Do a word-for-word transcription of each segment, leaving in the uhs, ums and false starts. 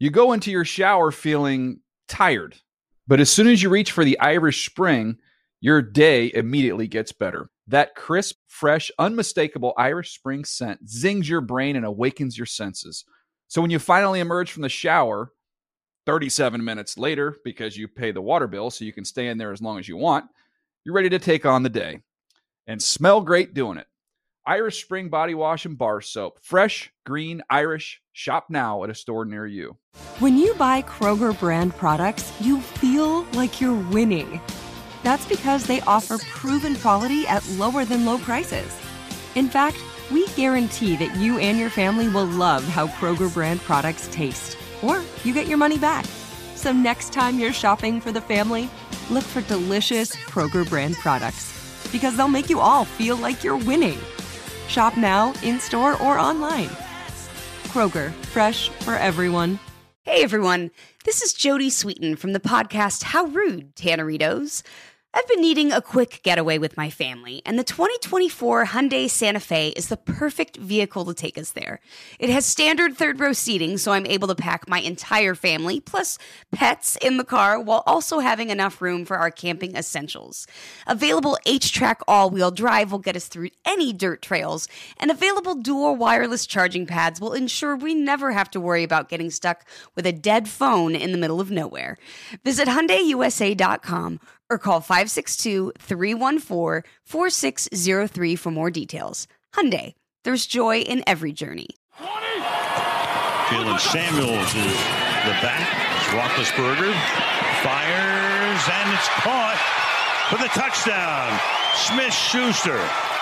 You go into your shower feeling tired, but as soon as you reach for the Irish Spring, your day immediately gets better. That crisp, fresh, unmistakable Irish Spring scent zings your brain and awakens your senses. So when you finally emerge from the shower, thirty-seven minutes later, because you pay the water bill so you can stay in there as long as you want, you're ready to take on the day and smell great doing it. Irish Spring Body Wash and Bar Soap. Fresh, green, Irish. Shop now at a store near you. When you buy Kroger brand products, you feel like you're winning. That's because they offer proven quality at lower than low prices. In fact, we guarantee that you and your family will love how Kroger brand products taste, or you get your money back. So next time you're shopping for the family, look for delicious Kroger brand products, because they'll make you all feel like you're winning. Shop now, in-store, or online. Kroger, fresh for everyone. Hey everyone, this is Jodie Sweetin from the podcast How Rude, Tanneritos. I've been needing a quick getaway with my family, and the twenty twenty-four Hyundai Santa Fe is the perfect vehicle to take us there. It has standard third-row seating, so I'm able to pack my entire family, plus pets, in the car, while also having enough room for our camping essentials. Available H-Track all-wheel drive will get us through any dirt trails, and available dual wireless charging pads will ensure we never have to worry about getting stuck with a dead phone in the middle of nowhere. Visit Hyundai U S A dot com or call five six two, three one four, four six zero three for more details. Hyundai, there's joy in every journey. Jalen Samuels is the back. Roethlisberger fires, and it's caught for the touchdown. Smith-Schuster.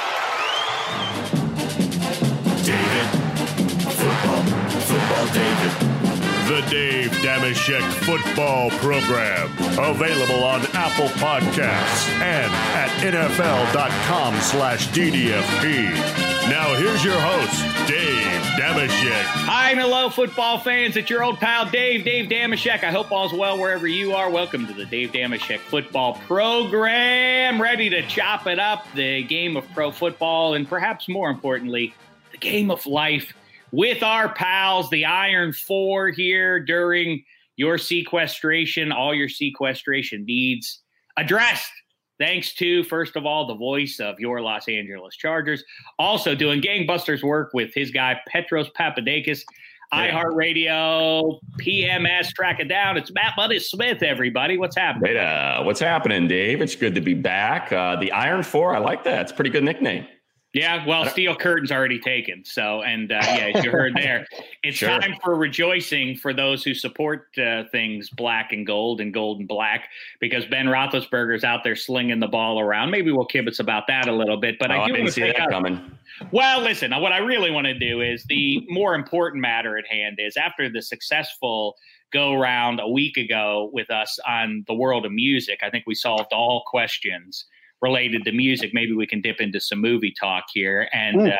David. Football. Football David. The Dave Dameshek Football Program. Available on Apple Podcasts and at N F L dot com slash D D F P. Now here's your host, Dave Dameshek. Hi and hello, football fans. It's your old pal, Dave, Dave Dameshek. I hope all's well wherever you are. Welcome to the Dave Dameshek Football Program. Ready to chop it up, the game of pro football, and perhaps more importantly, the game of life, with our pals, the Iron Four, here during your sequestration, all your sequestration needs addressed. Thanks to, first of all, the voice of your Los Angeles Chargers, also doing gangbusters work with his guy, Petros Papadakis, yeah. iHeartRadio, P M S, track it down. It's Matt Buddy Smith, everybody. What's happening? Wait, uh, what's happening, Dave? It's good to be back. Uh, the Iron Four, I like that. It's a pretty good nickname. Yeah, well, Steel Curtain's already taken. So, and uh, yeah, as you heard there, it's sure. time for rejoicing for those who support uh, things black and gold and gold and black, because Ben Roethlisberger's out there slinging the ball around. Maybe we'll kibitz about that a little bit. But oh, I do I didn't want to see take that out, coming. Well, listen, what I really want to do is the more important matter at hand is after the successful go round a week ago with us on the world of music, I think we solved all questions related to music. Maybe we can dip into some movie talk here, and mm. uh,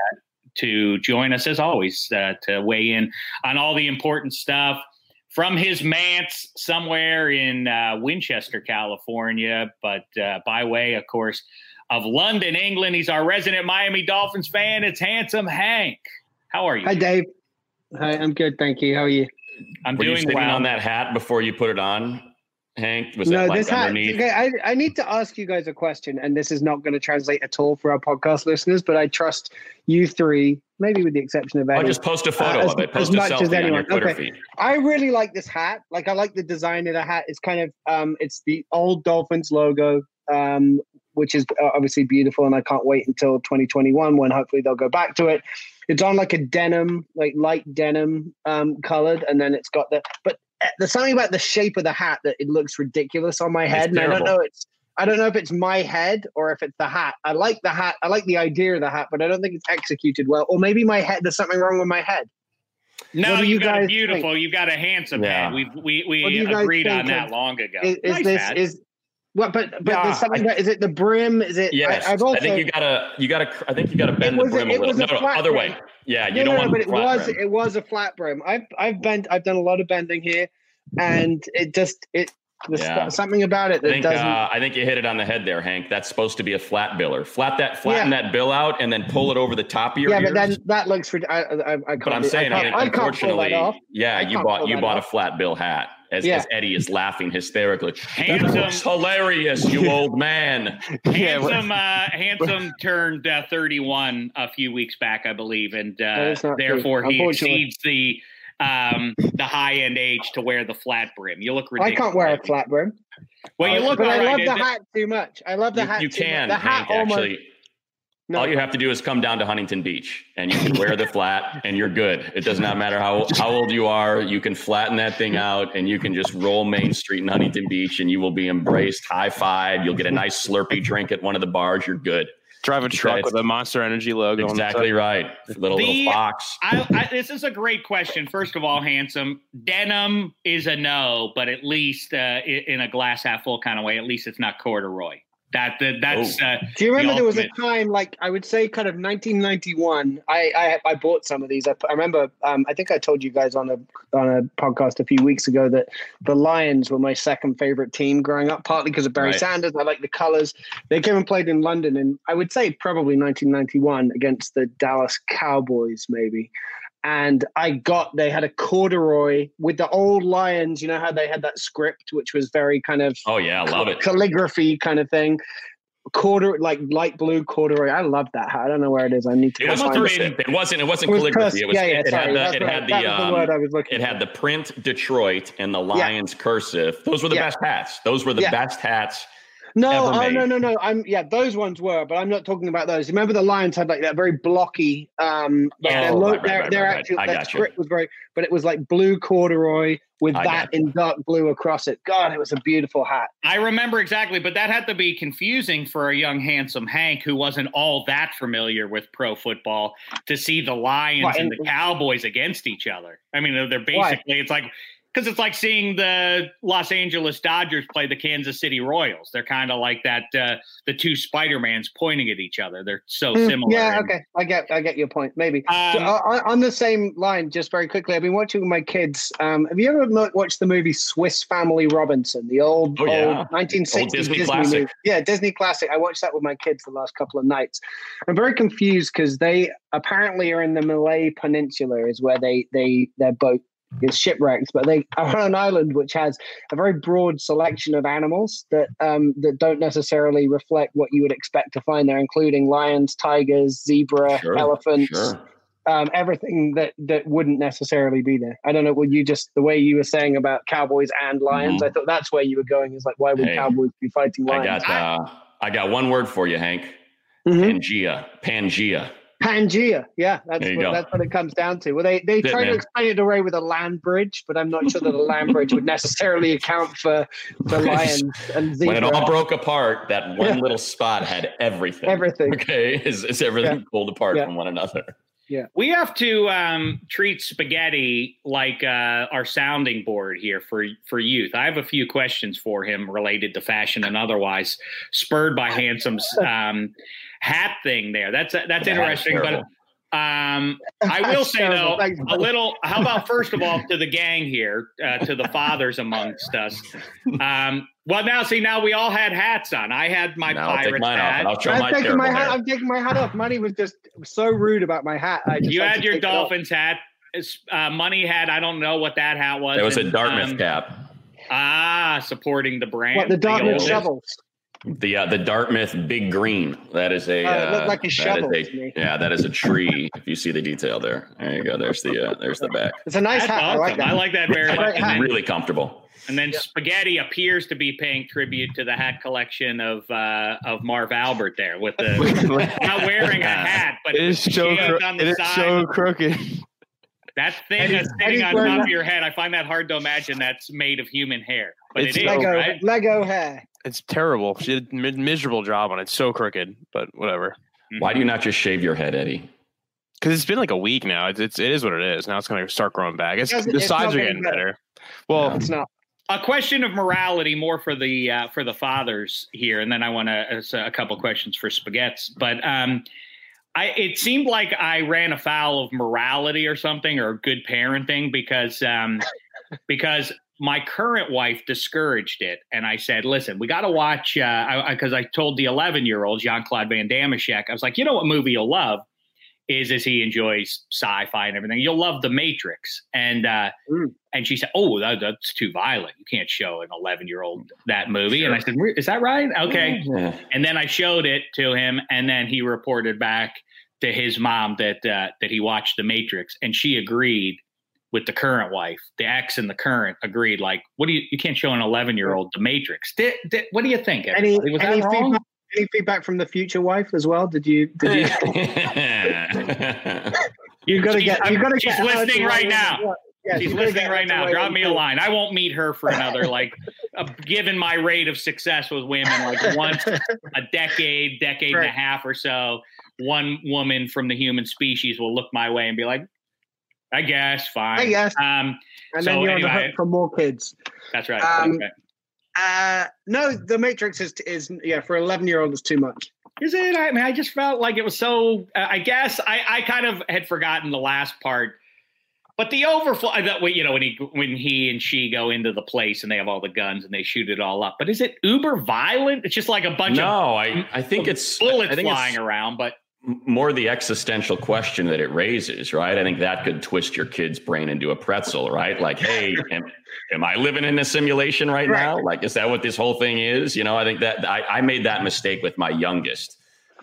to join us as always uh, to weigh in on all the important stuff from his manse somewhere in uh, Winchester, California, but uh, by way, of course, of London, England. He's our resident Miami Dolphins fan. It's Handsome Hank. How are you? Hi, Dave. Hi, I'm good, thank you. How are you? I'm Were doing you sitting well. on that hat before you put it on, Hank? Was no, it like this hat. underneath? Okay, I, I need to ask you guys a question, and this is not going to translate at all for our podcast listeners, but I trust you three, maybe with the exception of Eddie. I'll just post a photo uh, as, of it. Post as a much selfie as anyone. on your Twitter okay. feed. I really like this hat. Like, I like the design of the hat. It's kind of, um, it's the old Dolphins logo, um, which is obviously beautiful, and I can't wait until twenty twenty-one when hopefully they'll go back to it. It's on like a denim, like light denim um, colored, and then it's got the, but there's something about the shape of the hat that it looks ridiculous on my head. It's and I don't terrible. know it's I don't know if it's my head or if it's the hat. I like the hat. I like the idea of the hat, but I don't think it's executed well. Or maybe my head, there's something wrong with my head. No, you you've got a guys beautiful, think? you've got a handsome Yeah. head. We we What do we you guys agreed on think that of- long ago. Is, is Nice this hat. is what? But but Yeah, there's something I- about, is it the brim? Is it? Yes, I, I've also, I think you gotta, you gotta. I think you gotta bend was the a- brim a it little. was a No, no, flat other brim. way. Yeah, you no, don't no, want but the it flat was brim. it was a flat brim. I've I've bent I've done a lot of bending here, and it just it There's Yeah. something about it that I think, doesn't. uh, I think you hit it on the head there, Hank. That's supposed to be a flat biller. Flat that, flatten Yeah. that bill out, and then pull it over the top of your yeah, ears. but then that looks. rid- I, I, I can't. But I'm do- saying, I I can't, mean, I can't pull that unfortunately, off. yeah, I you can't bought pull you that bought off. a flat bill hat. As, Yeah. as Eddie is laughing hysterically. Handsome. That's hilarious, you old man. Handsome, uh, handsome turned uh, thirty-one a few weeks back, I believe, and uh, That's not true, therefore he unfortunately. exceeds the um, the high end age to wear the flat brim. You look I ridiculous. can't wear a flat brim. Well, you look but all I right. love the It- hat too much. I love the You, hat. you too can, much. The hat Hank, almost. actually. No. All you have to do is come down to Huntington Beach, and you can wear the flat, and you're good. It does not matter how, how old you are. You can flatten that thing out, and you can just roll Main Street in Huntington Beach, and you will be embraced, high-fived. You'll get a nice Slurpee drink at one of the bars. You're good. Drive a truck That's- with a Monster Energy logo. Exactly right. Little, The- little fox. I, I, this is a great question. First of all, handsome denim is a no, but at least uh, i- in a glass half full kind of way, at least it's not corduroy. That, that that's. Oh. Uh, Do you remember the there was a ultimate- time, like I would say, kind of nineteen ninety-one? I I, I bought some of these. I, I remember. Um, I think I told you guys on a on a podcast a few weeks ago that the Lions were my second favorite team growing up, partly because of Barry Right. Sanders. I like the colors. They came and played in London, and I would say probably nineteen ninety-one against the Dallas Cowboys, maybe. And I got, they had a corduroy with the old Lions. You know how they had that script, which was very kind of Oh, yeah, I love it. calligraphy kind of thing. Quarter, like light blue corduroy. I love that hat. I don't know where it is. I need to It was find cursive. It wasn't. It wasn't It was calligraphy. cursive. It was. Yeah, yeah, it sorry, had the. that's It right. had the. That was the um, word I was looking It for. had the print Detroit and the Lions cursive. Those were the Yeah. best hats. Those were the Yeah. best hats. No, ever oh made. no, no, no. I'm yeah, those ones were, but I'm not talking about those. Remember the Lions had like that very blocky. Um, like Yeah. their, Oh, lo- right, right, their, right, their right, right. actual I their got you. script was great, but it was like blue corduroy with I that got you. in dark blue across it. God, it was a beautiful hat. I remember exactly, but that had to be confusing for a young, handsome Hank who wasn't all that familiar with pro football to see the Lions Right, and and- the Cowboys against each other. I mean, they're Why? basically, it's like, because it's like seeing the Los Angeles Dodgers play the Kansas City Royals. They're kind of like that, uh, the two Spider-Mans pointing at each other. They're so Mm, similar. Yeah, And, okay, I get, I get your point. Maybe Um, so, uh, on the same line, just very quickly. I've been watching with my kids. Um, have you ever mo- watched the movie Swiss Family Robinson, the old, Oh, yeah. old nineteen sixties Old Disney Disney, classic. movie? Yeah, Disney classic. I watched that with my kids the last couple of nights. I'm very confused because they apparently are in the Malay Peninsula, is where they they their boat is shipwrecked, but they are on an island which has a very broad selection of animals that um, that don't necessarily reflect what you would expect to find there, including lions, tigers, zebra, Sure, elephants, sure. um, everything that that wouldn't necessarily be there. I don't know what you just the way you were saying about cowboys and lions. Mhm. I thought that's where you were going. Is like why would Hey, cowboys be fighting I lions? got. Uh, I got one word for you, Hank. Mhm. Pangea. Pangea. Pangea, yeah, that's There you what, go. that's what it comes down to. Well, they they That's it, try to man. explain it away with a land bridge, but I'm not sure that a land bridge would necessarily account for for lions and zebra. When it all broke apart, that one Yeah. little spot had everything. Everything. Okay, is, is everything Yeah. pulled apart Yeah. from one another? we have to um, treat spaghetti like uh, our sounding board here for for youth. I have a few questions for him related to fashion and otherwise, spurred by Handsome's um, hat thing there. That's that's The hat is interesting, but. terrible. Um, I will That's say terrible. though, Thanks, a buddy. little. How about first of all to the gang here, uh, to the fathers amongst us. Um, well, now see, now we all had hats on. I had my Now I'll take Pirates mine off, hat. and I'll show I'm my taking terrible my hat. hair. I'm taking my hat off. Money was just so rude about my hat. I just You had had to your take it off. Dolphins hat. It's, Uh, money hat. I don't know what that hat was. There was a and, Dartmouth um, cap. Ah, supporting the brand. What the Dartmouth oldest. shovels? The uh, the Dartmouth Big Green. That is a. Uh, it looked uh, like a that shovel is to me. a, yeah, that is a tree. If you see the detail there, there you go. There's the uh, there's the back. It's a nice That's hat. awesome. I like that. I like that very It's a much. great And hat. then, Really comfortable. and then Spaghetti appears to be paying tribute to the hat collection of uh, of Marv Albert there with the not wearing a hat, but It is so shaved cro- on the it is side. so crooked. That thing Eddie's- that's sitting Eddie's on wearing top of that- your head, I find that hard to imagine that's made of human hair. But It's it is, Lego- Lego, right? Lego hair. It's terrible. She did a mi- miserable job on it. It's so crooked, but whatever. Why do you not just shave your head, Eddie? Because it's been like a week now. It's, it's it is what it is. Now it's going to start growing back. It's, It doesn't- the it's sides not are getting getting better. Well, It's not. A question of morality, more for the uh, for the fathers here, and then I want to uh, a couple questions for Spaghettis. But um, I it seemed like I ran afoul of morality or something, or good parenting, because um, because my current wife discouraged it. And I said, listen, we got to watch, uh, because I, I, I told the eleven-year-old, Jean-Claude Van Damme, I was like, you know what movie you'll love is, is he enjoys sci-fi and everything. You'll love The Matrix. And uh, mm. and she said, oh, that, that's too violent. You can't show an eleven-year-old that movie. Sure. And I said, is that right? Okay. Yeah. And then I showed it to him, and then he reported back to his mom that uh, that he watched The Matrix, and she agreed with the current wife. The ex and the current agreed, like, what do you, you can't show an eleven-year-old The Matrix. Did, did, what do you think? Any, Was any that wrong? Feedback, any feedback from the future wife as well? Did you, did you? You've got to get, you've got to She's get listening right now. Yeah, she's listening right now. Drop me a line. I won't meet her for another, like, uh, given my rate of success with women, like once a decade, decade right. and a half or so, one woman from the human species will look my way and be like, I guess, fine. I guess. Um, and so then you're anyway, on the hook for more kids. That's right. Um, okay. uh, no, The Matrix is, is yeah, for an eleven-year-old is too much. Is it? I mean, I just felt like it was so, uh, I guess I, I kind of had forgotten the last part. But the overflow, that you know, when he when he and she go into the place and they have all the guns and they shoot it all up. But is it uber violent? It's just like a bunch no, of no. I I think it's bullets I think flying it's around. But more the existential question that it raises, right? I think that could twist your kid's brain into a pretzel, right? Like, hey, am, am I living in a simulation right, right now? Like, is that what this whole thing is? You know, I think that I, I made that mistake with my youngest.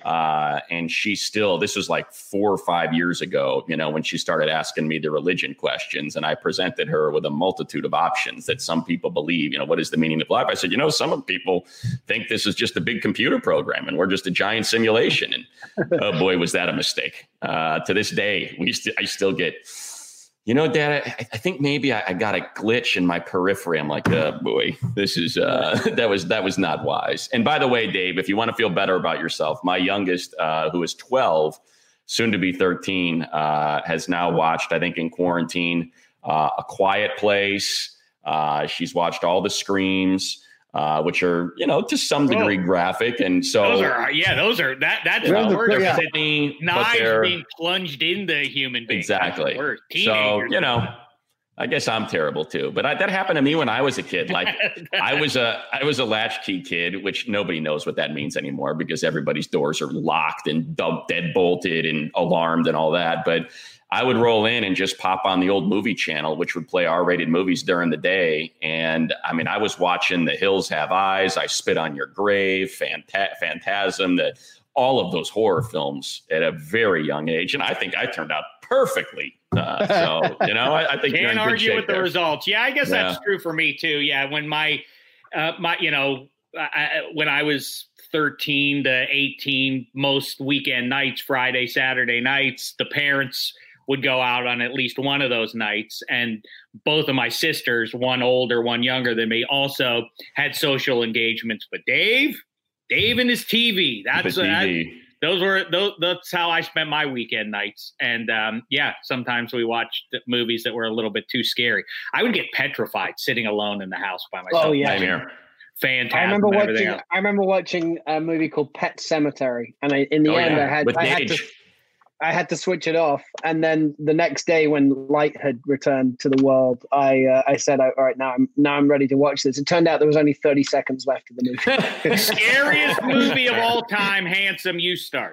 Uh, and she still, this was like four or five years ago, you know, when she started asking me the religion questions, and I presented her with a multitude of options that some people believe, you know, what is the meaning of life? I said, you know, some people think this is just a big computer program and we're just a giant simulation. And oh boy, was that a mistake. Uh, to this day, we st- I still get, you know, Dad, I, I think maybe I, I got a glitch in my periphery. I'm like, oh boy, this is uh, that was that was not wise. And by the way, Dave, if you want to feel better about yourself, my youngest, uh, who is twelve, soon to be thirteen, uh, has now watched, I think, in quarantine, uh, A Quiet Place. Uh, she's watched all the Screams, uh, which are, you know, to some degree oh. graphic. And so, those are, yeah, those are that that's you know, the word. Yeah. Knives being plunged into human beings. Exactly. So, you know, I guess I'm terrible too, but I, that happened to me when I was a kid. Like I was a, I was a latchkey kid, which nobody knows what that means anymore because everybody's doors are locked and dead bolted and alarmed and all that. But I would roll in and just pop on the old movie channel, which would play R-rated movies during the day. And I mean, I was watching The Hills Have Eyes, I Spit on Your Grave, Phanta- Phantasm, that all of those horror films at a very young age. And I think I turned out perfectly. Uh, so, you know, I, I think can't you're in good argue shape with the there. results. Yeah, I guess yeah. that's true for me too. Yeah, when my, uh, my, you know, I, when I was thirteen to eighteen, most weekend nights, Friday, Saturday nights, the parents would go out on at least one of those nights. And both of my sisters, one older, one younger than me, also had social engagements. But Dave, Dave and his T V, that's uh, that, those were those, that's how I spent my weekend nights. And um, yeah, sometimes we watched movies that were a little bit too scary. I would get petrified sitting alone in the house by myself. Oh yeah. Fantastic. I remember watching. I remember watching a movie called Pet Sematary, and I, in the oh, end, yeah. I had With I had, to, I had to switch it off. And then the next day, when light had returned to the world, I uh, I said, "All right, now I'm now I'm ready to watch this." It turned out there was only thirty seconds left of the movie. Scariest movie of all time, handsome. You start.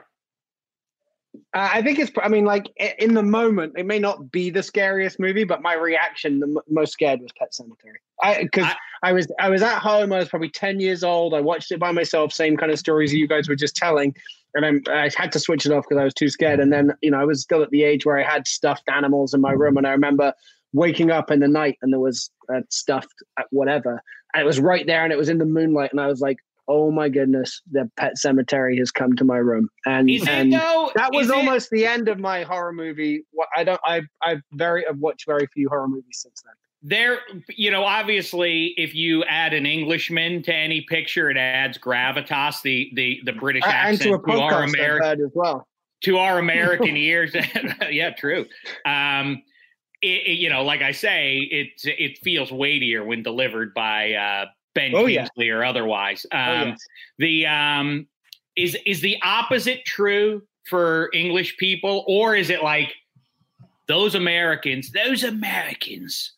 Uh, I think it's. I mean, like in the moment, it may not be the scariest movie, but my reaction, the m- most scared, was Pet Sematary. I because I, I was I was at home. I was probably ten years old. I watched it by myself. Same kind of stories you guys were just telling, and I'm, I had to switch it off because I was too scared. And then you know I was still at the age where I had stuffed animals in my room, and I remember waking up in the night and there was a stuffed whatever, and it was right there, and it was in the moonlight, and I was like, oh my goodness, the Pet Sematary has come to my room. And, Is and it though? that was Is almost it? the end of my horror movie. I don't, I, I've very, I've watched very few horror movies since then. There, you know, obviously if you add an Englishman to any picture, it adds gravitas, the, the, the British uh, accent and to, a to our I've American, heard as well. to our American ears. Yeah, true. Um, it, it, you know, like I say, it, it feels weightier when delivered by, uh, Ben oh, Kingsley yeah. or otherwise. Um, oh, yes. The um, is is the opposite true for English people, or is it like those Americans? Those Americans,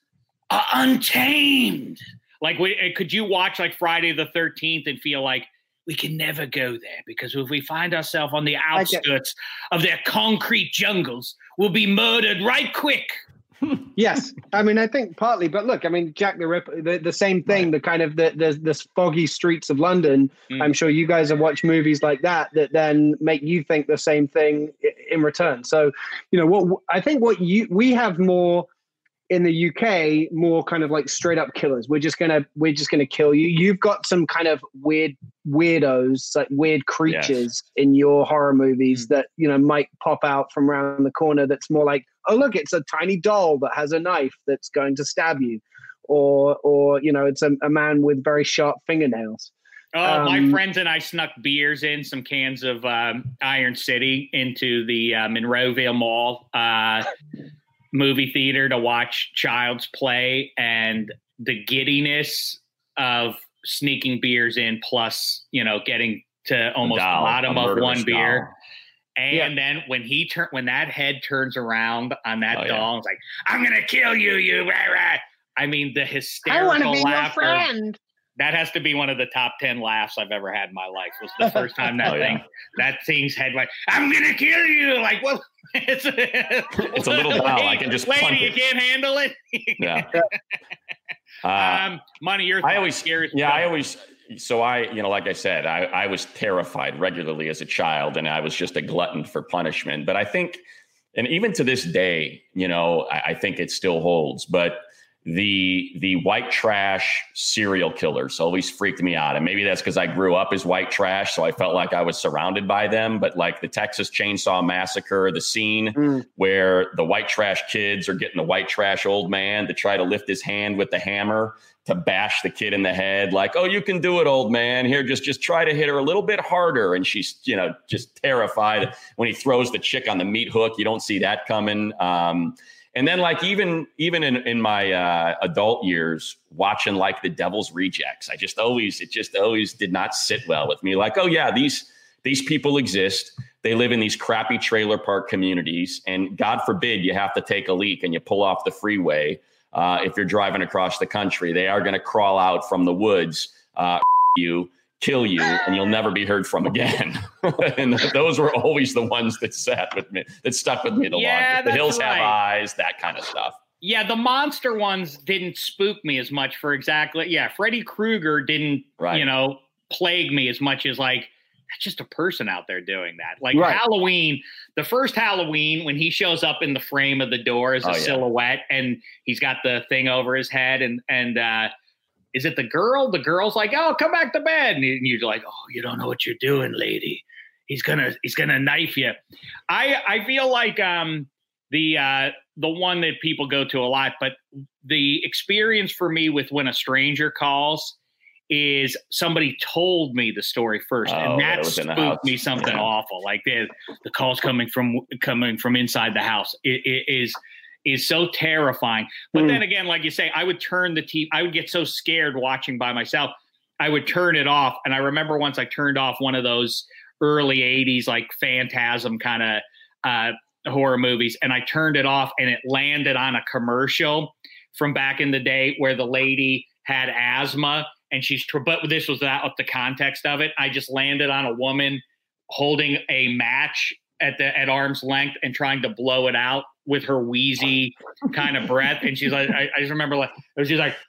are untamed. Like, we, could you watch like Friday the thirteenth and feel like we can never go there because if we find ourselves on the outskirts of their concrete jungles, we'll be murdered right quick. Yes, I mean, I think partly, but look, I mean, Jack the Ripper, the, the same thing, right. the kind of the, the the foggy streets of London. Mm. I'm sure you guys have watched movies like that that then make you think the same thing in return. So, you know, what I think what you we have more in the U K, more kind of like straight up killers. We're just gonna we're just gonna kill you. You've got some kind of weird weirdos, like weird creatures yes. in your horror movies mm. that, you know, might pop out from around the corner. That's more like, oh look, it's a tiny doll that has a knife that's going to stab you, or or you know, it's a, a man with very sharp fingernails. Oh, um, my friends and I snuck beers in some cans of um, Iron City into the uh, Monroeville Mall uh, movie theater to watch Child's Play, and the giddiness of sneaking beers in, plus, you know, getting to almost doll, the bottom of one beer. Doll. And yeah. then when he turn, when that head turns around on that oh, doll, yeah. it's like, I'm going to kill you, you. Rah, rah. I mean, the hysterical I want to be laughter. Your friend. That has to be one of the top ten laughs I've ever had in my life. Was the first time that oh, thing, yeah. that thing's head like, I'm gonna kill you. Like, well, it's a, it's a little doll. I can just lady, punch you it. Can't handle it. Yeah. uh, um, money. Your I always, yeah, stuff. I always. So I, you know, like I said, I, I was terrified regularly as a child, and I was just a glutton for punishment. But I think, and even to this day, you know, I, I think it still holds. But the the white trash serial killers always freaked me out. And maybe that's because I grew up as white trash, so I felt like I was surrounded by them. But like the Texas Chainsaw Massacre, the scene mm. where the white trash kids are getting the white trash old man to try to lift his hand with the hammer to bash the kid in the head, like, oh, you can do it, old man. Here, just just try to hit her a little bit harder. And she's, you know, just terrified. When he throws the chick on the meat hook, you don't see that coming. Um, And then like even even in, in my uh, adult years, watching like The Devil's Rejects, I just always it just always did not sit well with me. Like, oh, yeah, these these people exist. They live in these crappy trailer park communities. And God forbid you have to take a leak and you pull off the freeway. Uh, if you're driving across the country, they are going to crawl out from the woods, uh, you, kill you, and you'll never be heard from again. And those were always the ones that sat with me, that stuck with me the yeah, longest. The Hills right. Have Eyes, that kind of stuff. Yeah, the monster ones didn't spook me as much for exactly. Yeah, Freddy Krueger didn't, right. you know, plague me as much as like, that's just a person out there doing that. Like right. Halloween, the first Halloween, when he shows up in the frame of the door as a oh, yeah. silhouette and he's got the thing over his head and, and, uh, is it the girl? The girl's like, oh, come back to bed. And you're like, oh, you don't know what you're doing, lady. He's gonna, he's gonna knife you. I, I feel like um, the, uh, the one that people go to a lot, but the experience for me with When a Stranger Calls is somebody told me the story first, oh, and that spooked me something yeah. awful. Like the the calls coming from coming from inside the house. It, it is. is so terrifying. But mm. then again, like you say, I would turn the T V. I would get so scared watching by myself. I would turn it off. And I remember once I turned off one of those early eighties, like Phantasm kind of uh, horror movies. And I turned it off and it landed on a commercial from back in the day where the lady had asthma and she's, but this was that of the context of it. I just landed on a woman holding a match at the, at arm's length and trying to blow it out with her wheezy kind of breath. And she's like, I, I just remember like, she's like,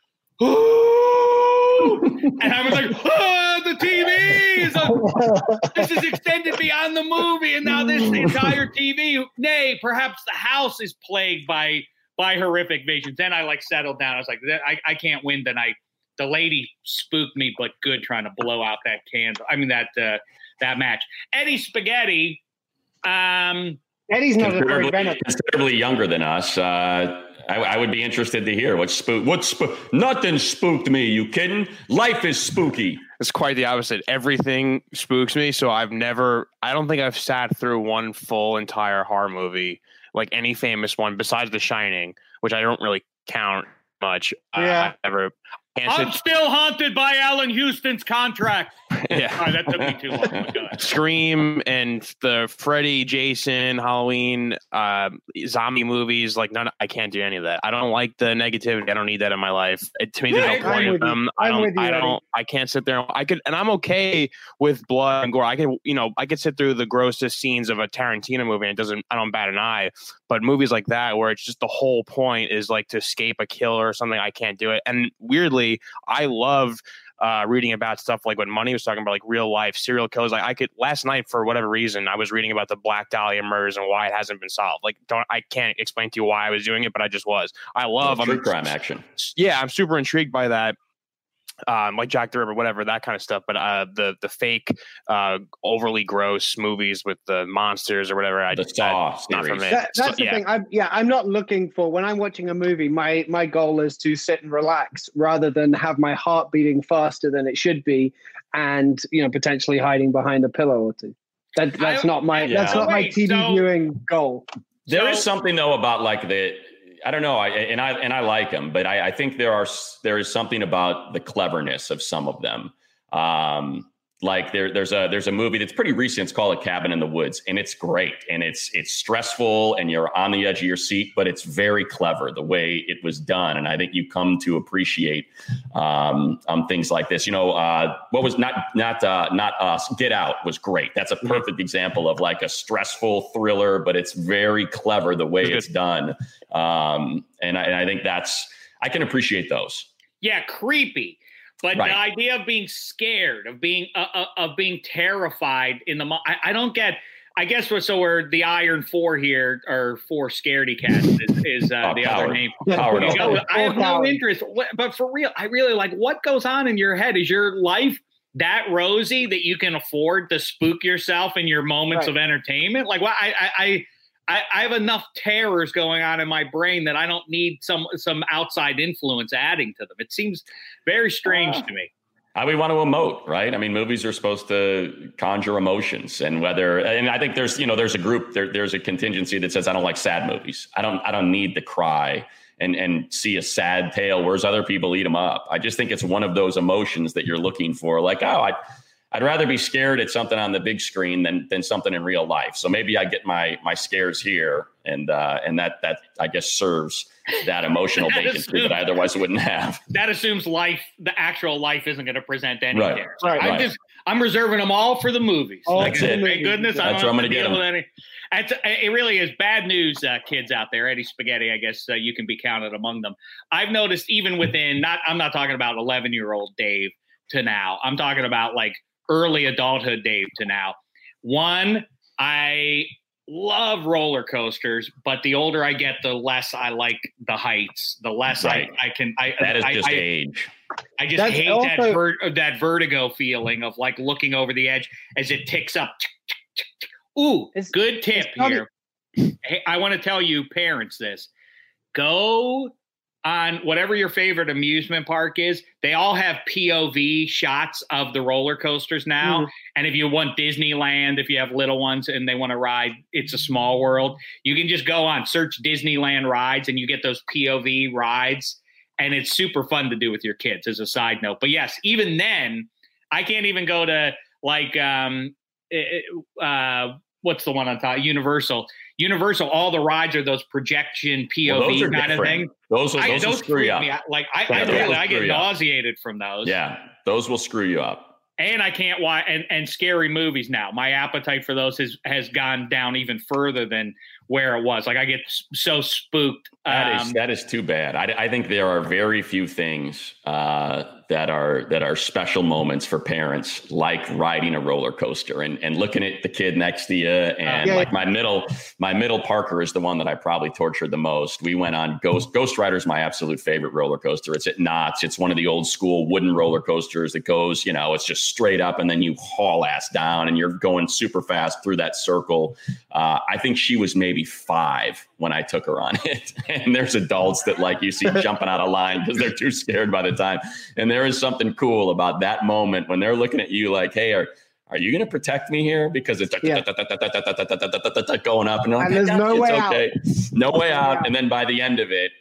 oh, and I was like, oh, the T V is, a, this is extended beyond the movie. And now this entire T V, nay, perhaps the house is plagued by, by horrific visions. Then I like settled down. I was like, I, I can't win tonight. The lady spooked me, but good trying to blow out that candle. I mean, that, uh, that match. Eddie Spaghetti, um, Eddie's not considerably, considerably younger than us. Uh, I, I would be interested to hear what spook. What spook? Nothing spooked me. You kidding? Life is spooky. It's quite the opposite. Everything spooks me. So I've never. I don't think I've sat through one full entire horror movie, like any famous one besides The Shining, which I don't really count much. Yeah. Uh, I've never. I'm still haunted by Alan Houston's contract. yeah, Oh, that took me too long. Oh my God. Scream and the Freddy, Jason, Halloween, uh, zombie movies. Like none, I can't do any of that. I don't like the negativity. I don't need that in my life. It, to me, there's Yeah, no I'm point in with you. them. I I'm don't. with you, I Eddie. don't. I can't sit there. I could, and I'm okay with blood and gore. I could, you know, I could sit through the grossest scenes of a Tarantino movie, and it doesn't. I don't bat an eye. But movies like that, where it's just the whole point is like to escape a killer or something, I can't do it. And weirdly, I love uh, reading about stuff like when Money was talking about, like real life serial killers. Like I could last night, for whatever reason, I was reading about the Black Dahlia murders and why it hasn't been solved. Like, don't I can't explain to you why I was doing it, but I just was. I love Yeah, true I'm, crime action. Yeah, I'm super intrigued by that. Um, like Jack the Ripper, whatever, that kind of stuff. But uh, the the fake, uh, overly gross movies with the monsters or whatever, I The Saw that's not for series. me. That, that's So, the yeah. thing. I'm, yeah, I'm not looking for when I'm watching a movie. My my goal is to sit and relax rather than have my heart beating faster than it should be, and you know potentially hiding behind a pillow or two. That that's I- not my Yeah. that's not my Wait, T V so- viewing goal. There So- is something though about like the I don't know, I, and I and I like them, but I, I think there are there is something about the cleverness of some of them. Um, like there, there's a there's a movie that's pretty recent. It's called A Cabin in the Woods, and it's great, and it's it's stressful, and you're on the edge of your seat, but it's very clever the way it was done, and I think you come to appreciate um, um things like this. You know, uh, what was not not uh, not us? Get Out was great. That's a perfect example of like a stressful thriller, but it's very clever the way it's done, um, and I, and I think that's I can appreciate those. Yeah, creepy. But Right. the idea of being scared, of being uh, uh, of being terrified in the, mo- I, I don't get. I guess we're so we're the Iron Four here, or Four Scaredy Cats is, is uh, Oh, the coward. other name. Coward. You go, I have no Coward. interest, What- but for real, I really like what goes on in your head. Is your life that rosy that you can afford to spook yourself in your moments Right. of entertainment? Like, what I I. I I, I have enough terrors going on in my brain that I don't need some some outside influence adding to them. It seems very strange Uh, to me. How we want to emote, right? I mean, movies are supposed to conjure emotions, and whether, and I think there's, you know, there's a group, there, there's a contingency that says I don't like sad movies. I don't, I don't need to cry and and see a sad tale, whereas other people eat them up. I just think it's one of those emotions that you're looking for. Like, oh, I. I'd rather be scared at something on the big screen than than something in real life. So maybe I get my my scares here, and uh, and that that I guess serves that emotional That vacancy assumes- that I otherwise wouldn't have. That assumes life, the actual life, isn't going to present any Right. terrors. Right, I'm right. just, I'm reserving them all for the movies. All Like, for the thank movies. goodness, I That's don't where have I'm to gonna deal get with any. It's, it really is bad news, uh, kids out there. Eddie Spaghetti, I guess uh, you can be counted among them. I've noticed even within, not, I'm not talking about eleven year old Dave to now. I'm talking about like early adulthood Dave to now. One, I love roller coasters, but the older I get, the less I like the heights. The less Right. I, I can. I That is I, just I, age. I just That's hate that also- ver- that vertigo feeling of like looking over the edge as it ticks up. Ooh, It's- good tip it's not here. Hey, I want to tell you, parents, this. Go on whatever your favorite amusement park is. They all have P O V shots of the roller coasters now. Mhm. And if you want Disneyland, if you have little ones and they want to ride It's a Small World, you can just go on, search Disneyland rides, and you get those P O V rides. And it's super fun to do with your kids, as a side note. But yes, even then, I can't even go to like, um, it- uh, what's the one on top? Universal. Universal, all the rides are those projection P O V Well, those are kind of different. thing. Those will, I, those will those screw freak you up. me out. Like I, Yeah, I those really, will I get screw you up. nauseated from those. Yeah, those will screw you up. And I can't watch and, and scary movies now. My appetite for those has has gone down even further than where it was. Like I get s- so spooked. That is Um, that is too bad. I, I think there are very few things uh, that are that are special moments for parents, like riding a roller coaster and, and looking at the kid next to you. And Yeah. like my middle, my middle Parker is the one that I probably tortured the most. We went on Ghost Ghost Rider is my absolute favorite roller coaster. It's at Knott's. It's one of the old school wooden roller coasters that goes, you know, it's just straight up and then you haul ass down and you're going super fast through that circle. Uh, I think she was maybe five when I took her on it. And there's adults that like you see jumping out of line because they're too scared by the time. And there is something cool about that moment when they're looking at you like, hey, are are you going to protect me here? Because it's Yeah. going up. And, And there's no way out. No way out. And then by the end of it,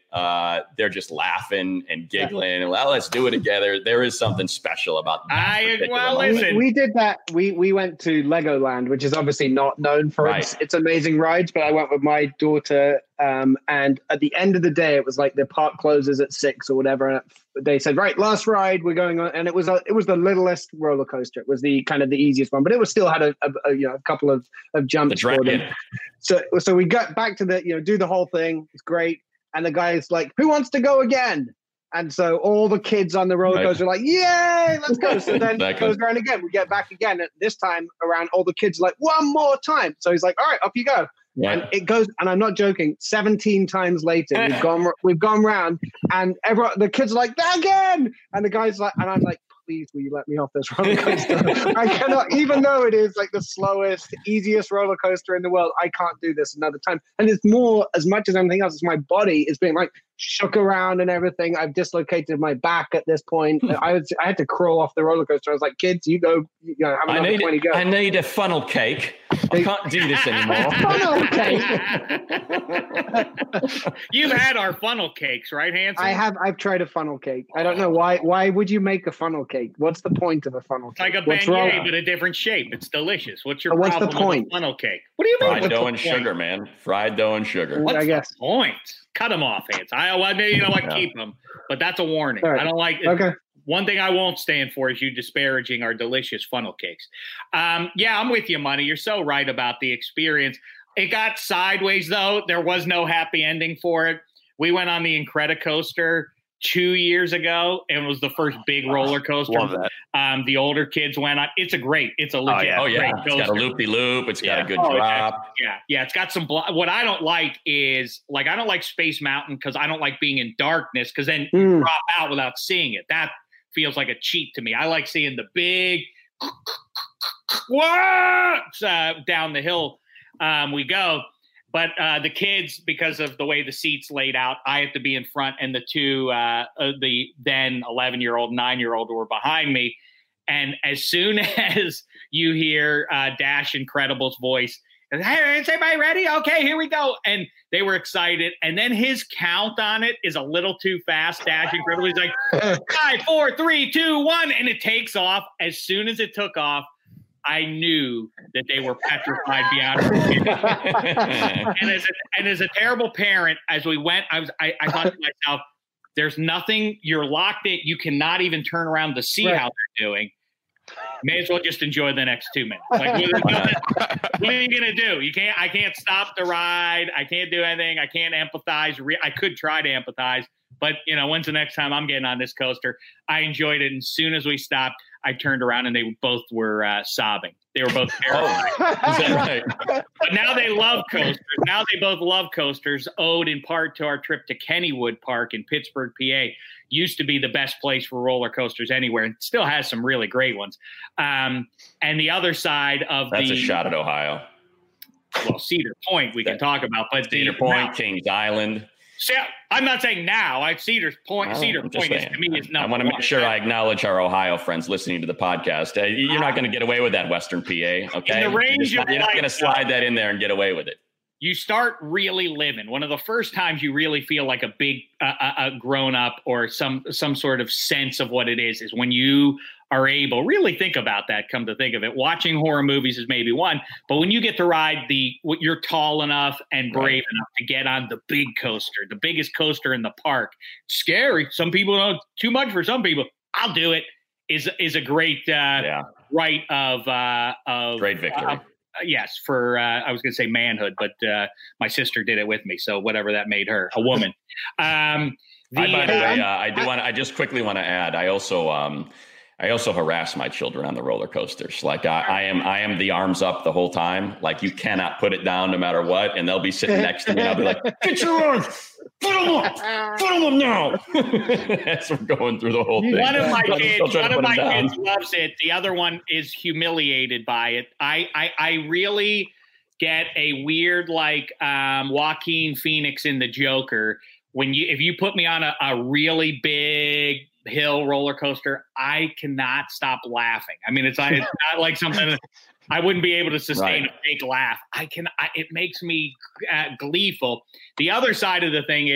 uh, they're just laughing and giggling. And, well, let's do it together. There is something special about that. I, well, listen. We, we did that. We we went to Legoland, which is obviously not known for Right. its, its amazing rides, but I went with my daughter. Um, and at the end of the day, it was like the park closes at six or whatever. And they said, right, last ride, we're going on. And it was a, it was the littlest roller coaster. It was the kind of the easiest one, but it was still had a, a, a you know a couple of, of jumps. The for them. dragon. So so we got back to the, you know, do the whole thing. It's great. And the guy's like, who wants to go again? And so all the kids on the roller Right. coaster are like, yay, let's go. So then Exactly. it goes around again. We get back again. And this time around, all the kids are like, one more time. So he's like, all right, up you go. Right. And it goes, and I'm not joking, seventeen times later, we've gone we've gone round, and everyone, the kids are like, again. And the guy's like, and I'm like, please, will you let me off this roller coaster? I cannot, even though it is like the slowest, easiest roller coaster in the world, I can't do this another time. And it's more, as much as anything else, it's my body is being like shook around and everything. I've dislocated my back at this point. I was, I had to crawl off the roller coaster. I was like, kids, you go, you know, have I another need, twenty go. I need a funnel cake. I can't do this anymore. Funnel cake. You've had our funnel cakes, right, Hanson? I have. I've tried a funnel cake. I don't know why. Why would you make a funnel cake? What's the point of a funnel It's cake? like a What's wrong? beignet, but a different shape. It's delicious. What's your But what's the problem point? with a funnel cake? What do you mean? Fried what's dough the and point? sugar, man. Fried dough and sugar. What's I guess. the point? Cut them off, Hanson. I, well, you know what? Yeah. Keep them. But that's a warning. All right. I don't like it. Okay. One thing I won't stand for is you disparaging our delicious funnel cakes. Um, yeah, I'm with you, Money. You're so right about the experience. It got sideways, though. There was no happy ending for it. We went on the Incredicoaster two years ago, and it was the first big roller coaster. Love that. Um, the older kids went on. It's a great. It's a legit. Oh, yeah. great It's got a coaster. loop-de-loop. It's got Yeah. a good Oh, drop. Yeah, yeah, it's got some. Blo- what I don't like is like I don't like Space Mountain because I don't like being in darkness because then you Mm. drop out without seeing it. That feels like a cheat to me. I like seeing the big what uh, down the hill um, we go. But uh, the kids, because of the way the seats laid out, I have to be in front, and the two, uh, uh, the then eleven-year-old, nine-year-old were behind me. And as soon as you hear uh, Dash Incredible's voice, hey, is everybody ready? Okay, here we go. And they were excited. And then his count on it is a little too fast. Dash Incredible. He's like, five, four, three, two, one. And it takes off. As soon as it took off, I knew that they were petrified beyond and as a, and as a terrible parent, as we went, I was I, I thought to myself, there's nothing, you're locked in, you cannot even turn around to see Right. how they're doing. May as well just enjoy the next two minutes. Like, what, what are you gonna do? You can't. I can't stop the ride. I can't do anything. I can't empathize. Re- I could try to empathize, but you know, when's the next time I'm getting on this coaster? I enjoyed it, and as soon as we stopped, I turned around and they both were uh, sobbing. They were both terrified. Is that right? But now they love coasters. Now they both love coasters, owed in part to our trip to Kennywood Park in Pittsburgh, P A. Used to be the best place for roller coasters anywhere, and still has some really great ones. Um, and the other side of That's the a shot at Ohio. well, Cedar Point we can talk about, but Cedar the, Point, now, Kings Island. see, I'm not saying now. I Cedar Point, Oh, Cedar I'm just Point is, saying. to me is I number want to make one. sure I acknowledge our Ohio friends listening to the podcast. Uh, you're not going to get away with that, Western P A. Okay, In the range you're of not, not going to like- slide that in there and get away with it. You start really living. One of the first times you really feel like a big, uh, a, a grown up or some some sort of sense of what it is, is when you are able, really think about that, come to think of it. Watching horror movies is maybe one, but when you get to ride the, you're tall enough and brave Right. enough to get on the big coaster, the biggest coaster in the park, scary. Some people don't, too much for some people. I'll do it, is, is a great uh, Yeah, right of, uh, of great victory. uh, yes, for uh, I was going to say manhood, but uh, my sister did it with me, so whatever that made her, a woman. Um, the, I, by the uh, way, uh, I do want. I just quickly want to add. I also, um, I also harass my children on the roller coasters. Like I, I am, I am the arms up the whole time. Like you cannot put it down no matter what, and they'll be sitting next to me, and I'll be like, "Get your arms, put them up, put them up now." As we're going through the whole thing. one of my I'll kids, still try to one of put my 'em down. kids loves it. The other one is humiliated by it. I, I, I really get a weird like um, Joaquin Phoenix in the Joker when you if you put me on a, a really big hill roller coaster, I cannot stop laughing. I mean, it's, it's not like something that I wouldn't be able to sustain Right. a fake laugh. I can. I, it makes me uh, gleeful. The other side of the thing is,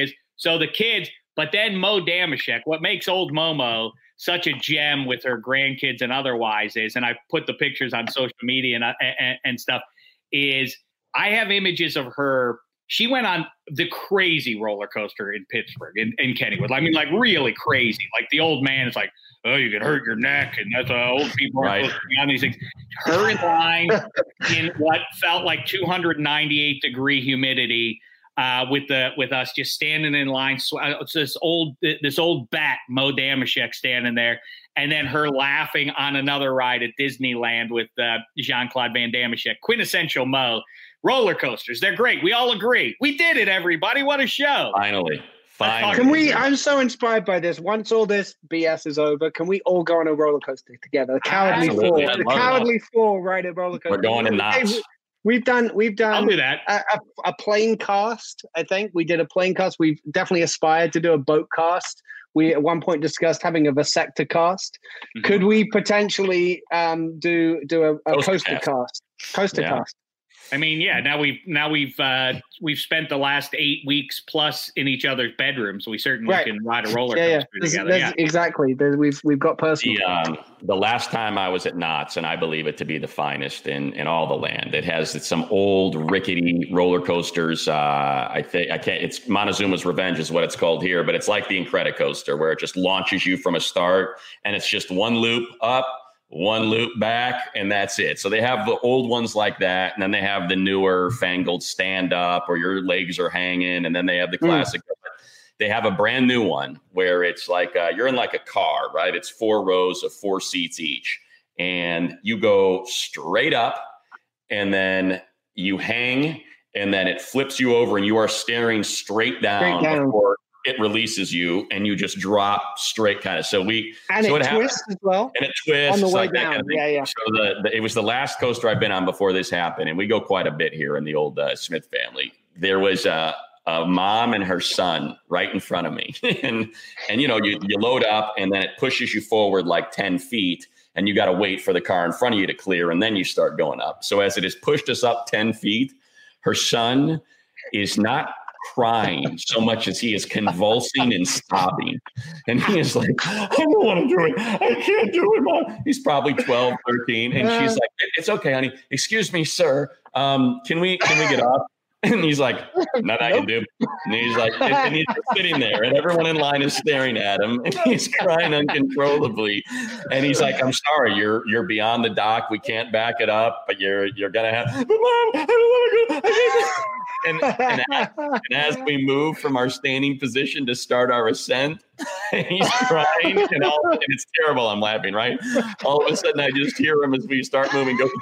So the kids, but then Mo Damashek, what makes old Momo such a gem with her grandkids and otherwise is, and I put the pictures on social media and, and, and stuff, is I have images of her. She went on the crazy roller coaster in Pittsburgh, in, in Kennywood. I mean, like really crazy. Like the old man is like, oh, you can hurt your neck. And that's uh, old people are Right. supposed to be on these things. Her in line in what felt like two hundred ninety-eight degree humidity uh, with the with us just standing in line. So uh, it's this old this old bat, Mo Damashek, standing there. And then her laughing on another ride at Disneyland with uh, Jean-Claude Van Damashek. Quintessential Mo. Roller coasters. They're great. We all agree. We did it, everybody. What a show. Finally. Finally. Can we? I'm so inspired by this. Once all this B S is over, can we all go on a roller coaster together? The Cowardly Absolutely. Four. I'd The love Cowardly Four ride a roller coaster. We're going in knots. Hey, we- We've done. We've I'll done do that. a, a, a plane cast. I think we did a plane cast. We've definitely aspired to do a boat cast. We at one point discussed having a Vasector cast. Mhm. Could we potentially um, do do a, a Coaster coaster cast. cast? Coaster Yeah. cast. I mean, yeah. Now we've now we've uh, we've spent the last eight weeks plus in each other's bedrooms. So we certainly Right. can ride a roller Yeah, yeah. coaster There's, together. there's, Yeah. Exactly. There's, we've we've got personal. The, um, the last time I was at Knott's, and I believe it to be the finest in, in all the land. It has some old rickety roller coasters. Uh, I think I can't. It's Montezuma's Revenge is what it's called here, but it's like the Incredicoaster where it just launches you from a start, and it's just one loop up, one loop back, and that's it. So they have the old ones like that, and then they have the newer fangled stand up where your legs are hanging, and then they have the classic. They have a brand new one where it's like uh, you're in like a car, right? It's four rows of four seats each, and you go straight up, and then you hang, and then it flips you over, and you are staring straight down, Straight down. before it releases you, and you just drop straight kind of. So we And so it happened- twists as well. and it twists On the way like that down. kind of thing. Yeah, yeah. So the, the it was the last coaster I've been on before this happened, and we go quite a bit here in the old uh, Smith family. There was a, a mom and her son right in front of me, and and you know you you load up, and then it pushes you forward like ten feet, and you got to wait for the car in front of you to clear, and then you start going up. So as it has pushed us up ten feet, her son is not crying so much as he is convulsing and sobbing. And he is like, I don't want to do it. I can't do it, Mom. He's probably twelve, thirteen. And she's like, it's okay, honey. Excuse me, sir. Um, can we can we get off? And he's like, nothing I can do. And he's like, and, and he's just sitting there, and everyone in line is staring at him, and he's crying uncontrollably. And he's like, I'm sorry, you're you're beyond the dock. We can't back it up, but you're you're gonna have. But Mom, I don't want to go. I can't. And, and, as, and as we move from our standing position to start our ascent, he's crying, and, all, and it's terrible. I'm laughing, right? All of a sudden, I just hear him as we start moving go,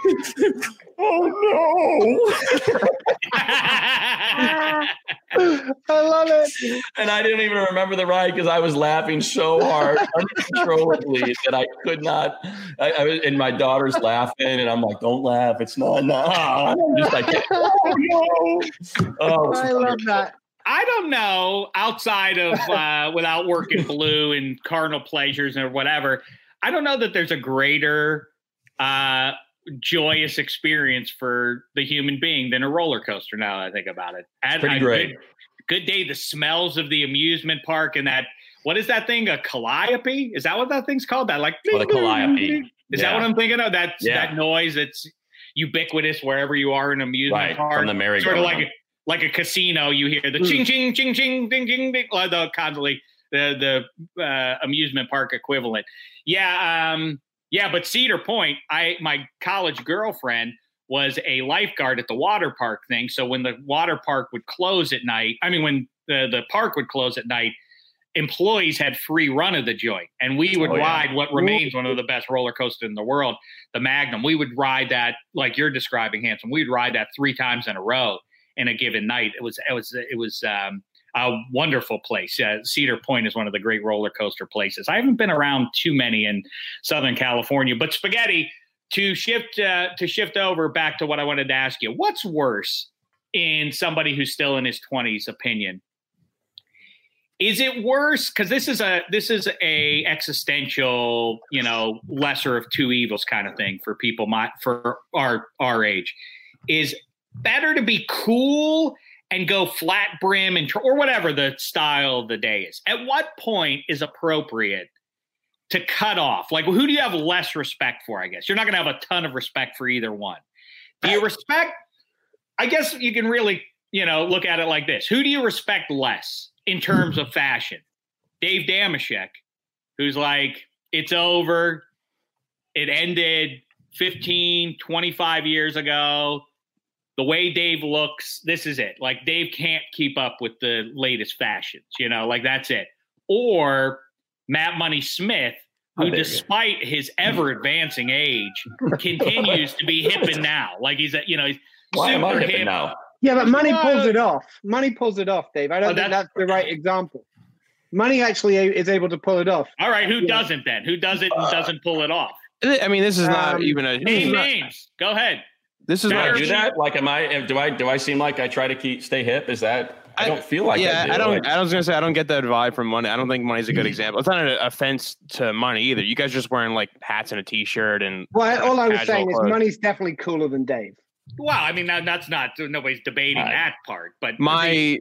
oh no. I love it. And I didn't even remember the ride because I was laughing so hard, uncontrollably, that I could not. I, I was, and my daughter's laughing, and I'm like, "Don't laugh! It's not." No, I'm just like, "Oh no!" Oh, I love that. I don't know, outside of uh, without working blue and carnal pleasures or whatever, I don't know that there's a greater uh, joyous experience for the human being than a roller coaster now that I think about it. And pretty I- great. Good, good day, the smells of the amusement park and that, what is that thing, a calliope? Is that what that thing's called? That like, Oh, the calliope. Is Yeah. that what I'm thinking of? That, Yeah. that noise that's ubiquitous wherever you are in an amusement Right, park. from the Sort of merry-go-round. like a, like a casino, you hear the Mm. ching, ching, ching, ching, ding, ding, ding, or the constantly the the uh, amusement park equivalent. Yeah, um, yeah. But Cedar Point, I my college girlfriend was a lifeguard at the water park thing. So when the water park would close at night, I mean when the the park would close at night, employees had free run of the joint, and we would Oh, yeah. ride what remains one of the best roller coasters in the world, the Magnum. We would ride that like you're describing, Hanson. We'd ride that three times in a row in a given night. It was it was it was um, a wonderful place. Uh, Cedar Point is one of the great roller coaster places. I haven't been around too many in Southern California, but Spaghetti, to shift uh, to shift over back to what I wanted to ask you. What's worse in somebody who's still in his twenties opinion? Is it worse? Because this is a this is a existential, you know, lesser of two evils kind of thing for people my for our our age. Is better to be cool and go flat brim and or whatever the style of the day is? At what point is appropriate to cut off? Like, who do you have less respect for? I guess you're not going to have a ton of respect for either one. Do you respect? I guess you can really, you know, look at it like this. Who do you respect less in terms of fashion? Dave Dameshek, who's like, it's over. It ended fifteen, twenty-five years ago. The way Dave looks, this is it. Like, Dave can't keep up with the latest fashions, you know, like that's it. Or Matt Money Smith, who oh, despite his ever advancing age continues to be hip and now. Like he's, a, you know, he's Why super am I hip hip. and now? Yeah, but Money pulls it off. Money pulls it off, Dave. I don't Oh, think that's- that's the right example. Money actually is able to pull it off. All right, who Yeah. doesn't then? Who does it and doesn't pull it off? I mean, this is not Um, even a. This is Name not, names. Go ahead. this is Do I Better not. do that? Like, am I? Do I? Do I seem like I try to keep stay hip? Is that? I don't feel like yeah, I do. I don't. Like, I was gonna say I don't get that vibe from Money. I don't think Money's a good example. It's not an offense to Money either. You guys just wearing like hats and a t-shirt and. Well, all I was casual saying is clothes. Money's definitely cooler than Dave. Well, I mean, that, that's not, nobody's debating Right. that part, but My,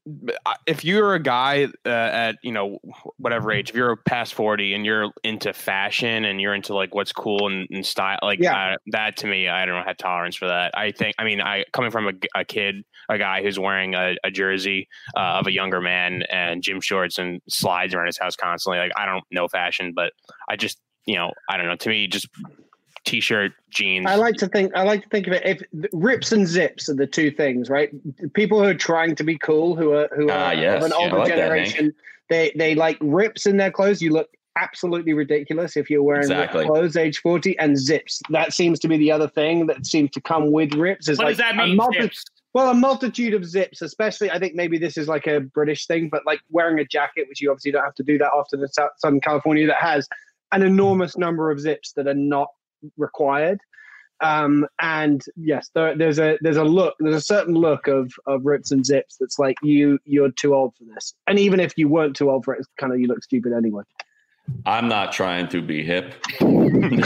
if you're a guy uh, at you know whatever age, if you're past forty and you're into fashion and you're into like what's cool and, and style, like Yeah. uh, that to me, I don't have tolerance for that. I think, I mean, I coming from a, a kid, a guy who's wearing a, a jersey uh, of a younger man and gym shorts and slides around his house constantly. Like, I don't know fashion, but I just, you know, I don't know. To me, just t-shirt, jeans. I like to think. I like to think of it. If rips and zips are the two things, right? People who are trying to be cool, who are who Ah, are yes. of an Yeah, I older like that, generation, they they like rips in their clothes. You look absolutely ridiculous if you're wearing ripped Exactly. clothes age forty, and zips. That seems to be the other thing that seems to come with rips. Is what like does that a mean? multi- Zips? Well, a multitude of zips, especially. I think maybe this is like a British thing, but like wearing a jacket, which you obviously don't have to do that often in Sou- Southern California, that has an enormous number of zips that are not required. Um, and yes, there, there's a there's a look, there's a certain look of of rips and zips that's like you you're too old for this. And even if you weren't too old for it, it's kind of you look stupid anyway. I'm not trying to be hip. You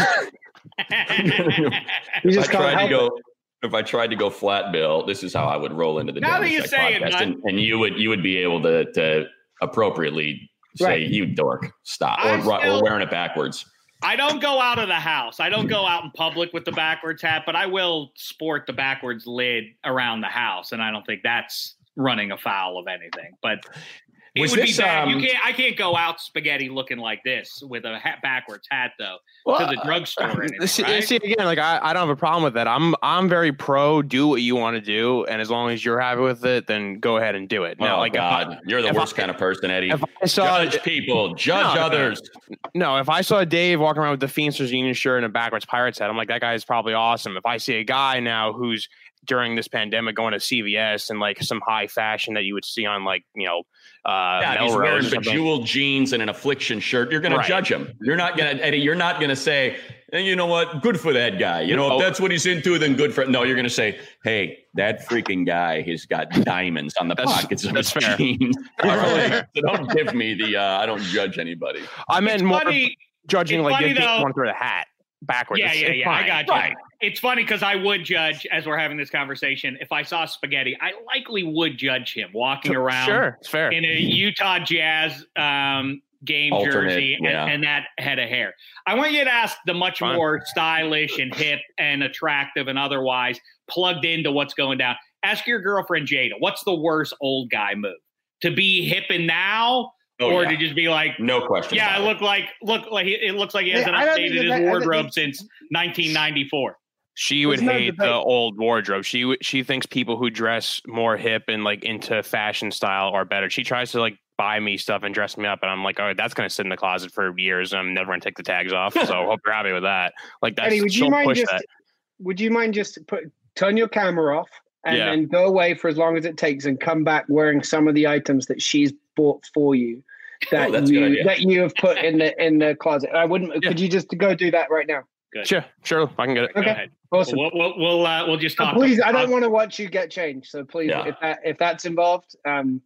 If just I can't tried to help go, it. if I tried to go flat bill, this is how I would roll into the Now that Damn you Check say it, podcast, Nut. and, and you would you would be able to to appropriately say, Right. "You dork, stop," I or, ru- still- or wearing it backwards. I don't go out of the house. I don't go out in public with the backwards hat, but I will sport the backwards lid around the house, and I don't think that's running afoul of anything. But it Was would this, be bad. um, you can't. I can't go out spaghetti looking like this with a hat, backwards hat though Well, to the drugstore. or anything, See, right? see, again, like I, I don't have a problem with that. I'm I'm very pro. Do what you want to do, and as long as you're happy with it, then go ahead and do it. No, oh like if God, I- you're the if worst I- kind of person, Eddie. if I saw Judge people, judge No, no. others. no, if I saw Dave walking around with the Feasters Union shirt and a backwards Pirates hat, I'm like, that guy is probably awesome. If I see a guy now who's during this pandemic going to C V S and like some high fashion that you would see on like you know uh, Yeah, he's Melrose wearing or something. bejeweled jeans and an affliction shirt. You're going Right. to judge him. You're not going to, Eddie. You're not going to say, hey, you know what? Good for that guy. You know, No. if that's what he's into, then good for. No, you're going to say, hey, that freaking guy has got diamonds on the That's- pockets of that's his fair. jeans. so don't give me the. Uh, I don't judge anybody. I meant It's more funny. judging it's like funny, if Dave though. want to throw the hat backwards. Yeah, It's- yeah, it's yeah. I fine. got you. Right. It's funny because I would judge as we're having this conversation. If I saw spaghetti, I likely would judge him walking around Sure, it's fair. in a Utah Jazz um, game Alternate, jersey yeah. and, and that head of hair. I want you to ask the much Fine. more stylish and hip and attractive and otherwise plugged into what's going down. Ask your girlfriend Jada, what's the worst old guy move? To be hip and now, Oh, or yeah. to just be like, No question. yeah, about it it. look like look like he, it looks like he hasn't Yeah, I don't think updated his that- I don't wardrobe think- since nineteen ninety-four. She would There's no hate debate. the old wardrobe. She would. She thinks people who dress more hip and like into fashion style are better. She tries to like buy me stuff and dress me up, and I'm like, oh, that's gonna sit in the closet for years, and I'm never gonna take the tags off. So hope you're happy with that. Like that's Eddie, would you she'll mind push just that. would you mind just put turn your camera off and Yeah. then go away for as long as it takes and come back wearing some of the items that she's bought for you that Oh, that's a good you idea. that you have put in the in the closet. I wouldn't. Yeah. Could you just go do that right now? Good. Sure, sure, I can get it. Go Okay. ahead. Awesome. We'll we'll we'll, uh, we'll just Uh, talk. please, I don't talk- want to watch you get changed. So please, Yeah. if that if that's involved, um,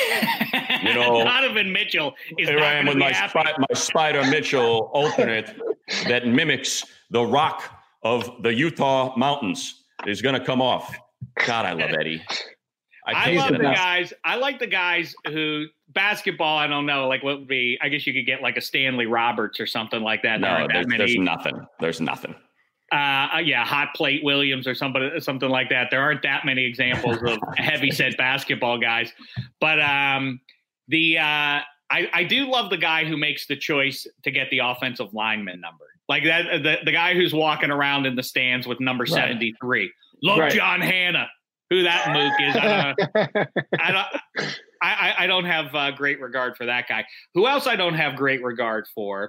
You know, Donovan Mitchell is Here not I am gonna with be my, happy. Spi- my Spider Mitchell alternate that mimics the rock of the Utah mountains is going to come off. God, I love Eddie. I, I love the guys. I like the guys who basketball. I don't know, like what would be. I guess you could get like a Stanley Roberts or something like that. No, there's, that there's nothing. There's nothing. Uh, yeah, Hot Plate Williams or somebody, something like that. There aren't that many examples of heavy-set basketball guys, but um, the uh, I, I do love the guy who makes the choice to get the offensive lineman number, like that. The, the guy who's walking around in the stands with number seventy-three. Right. Love right. John Hanna, who that mook is. I don't. I don't. I, I don't have uh, great regard for that guy. Who else I don't have great regard for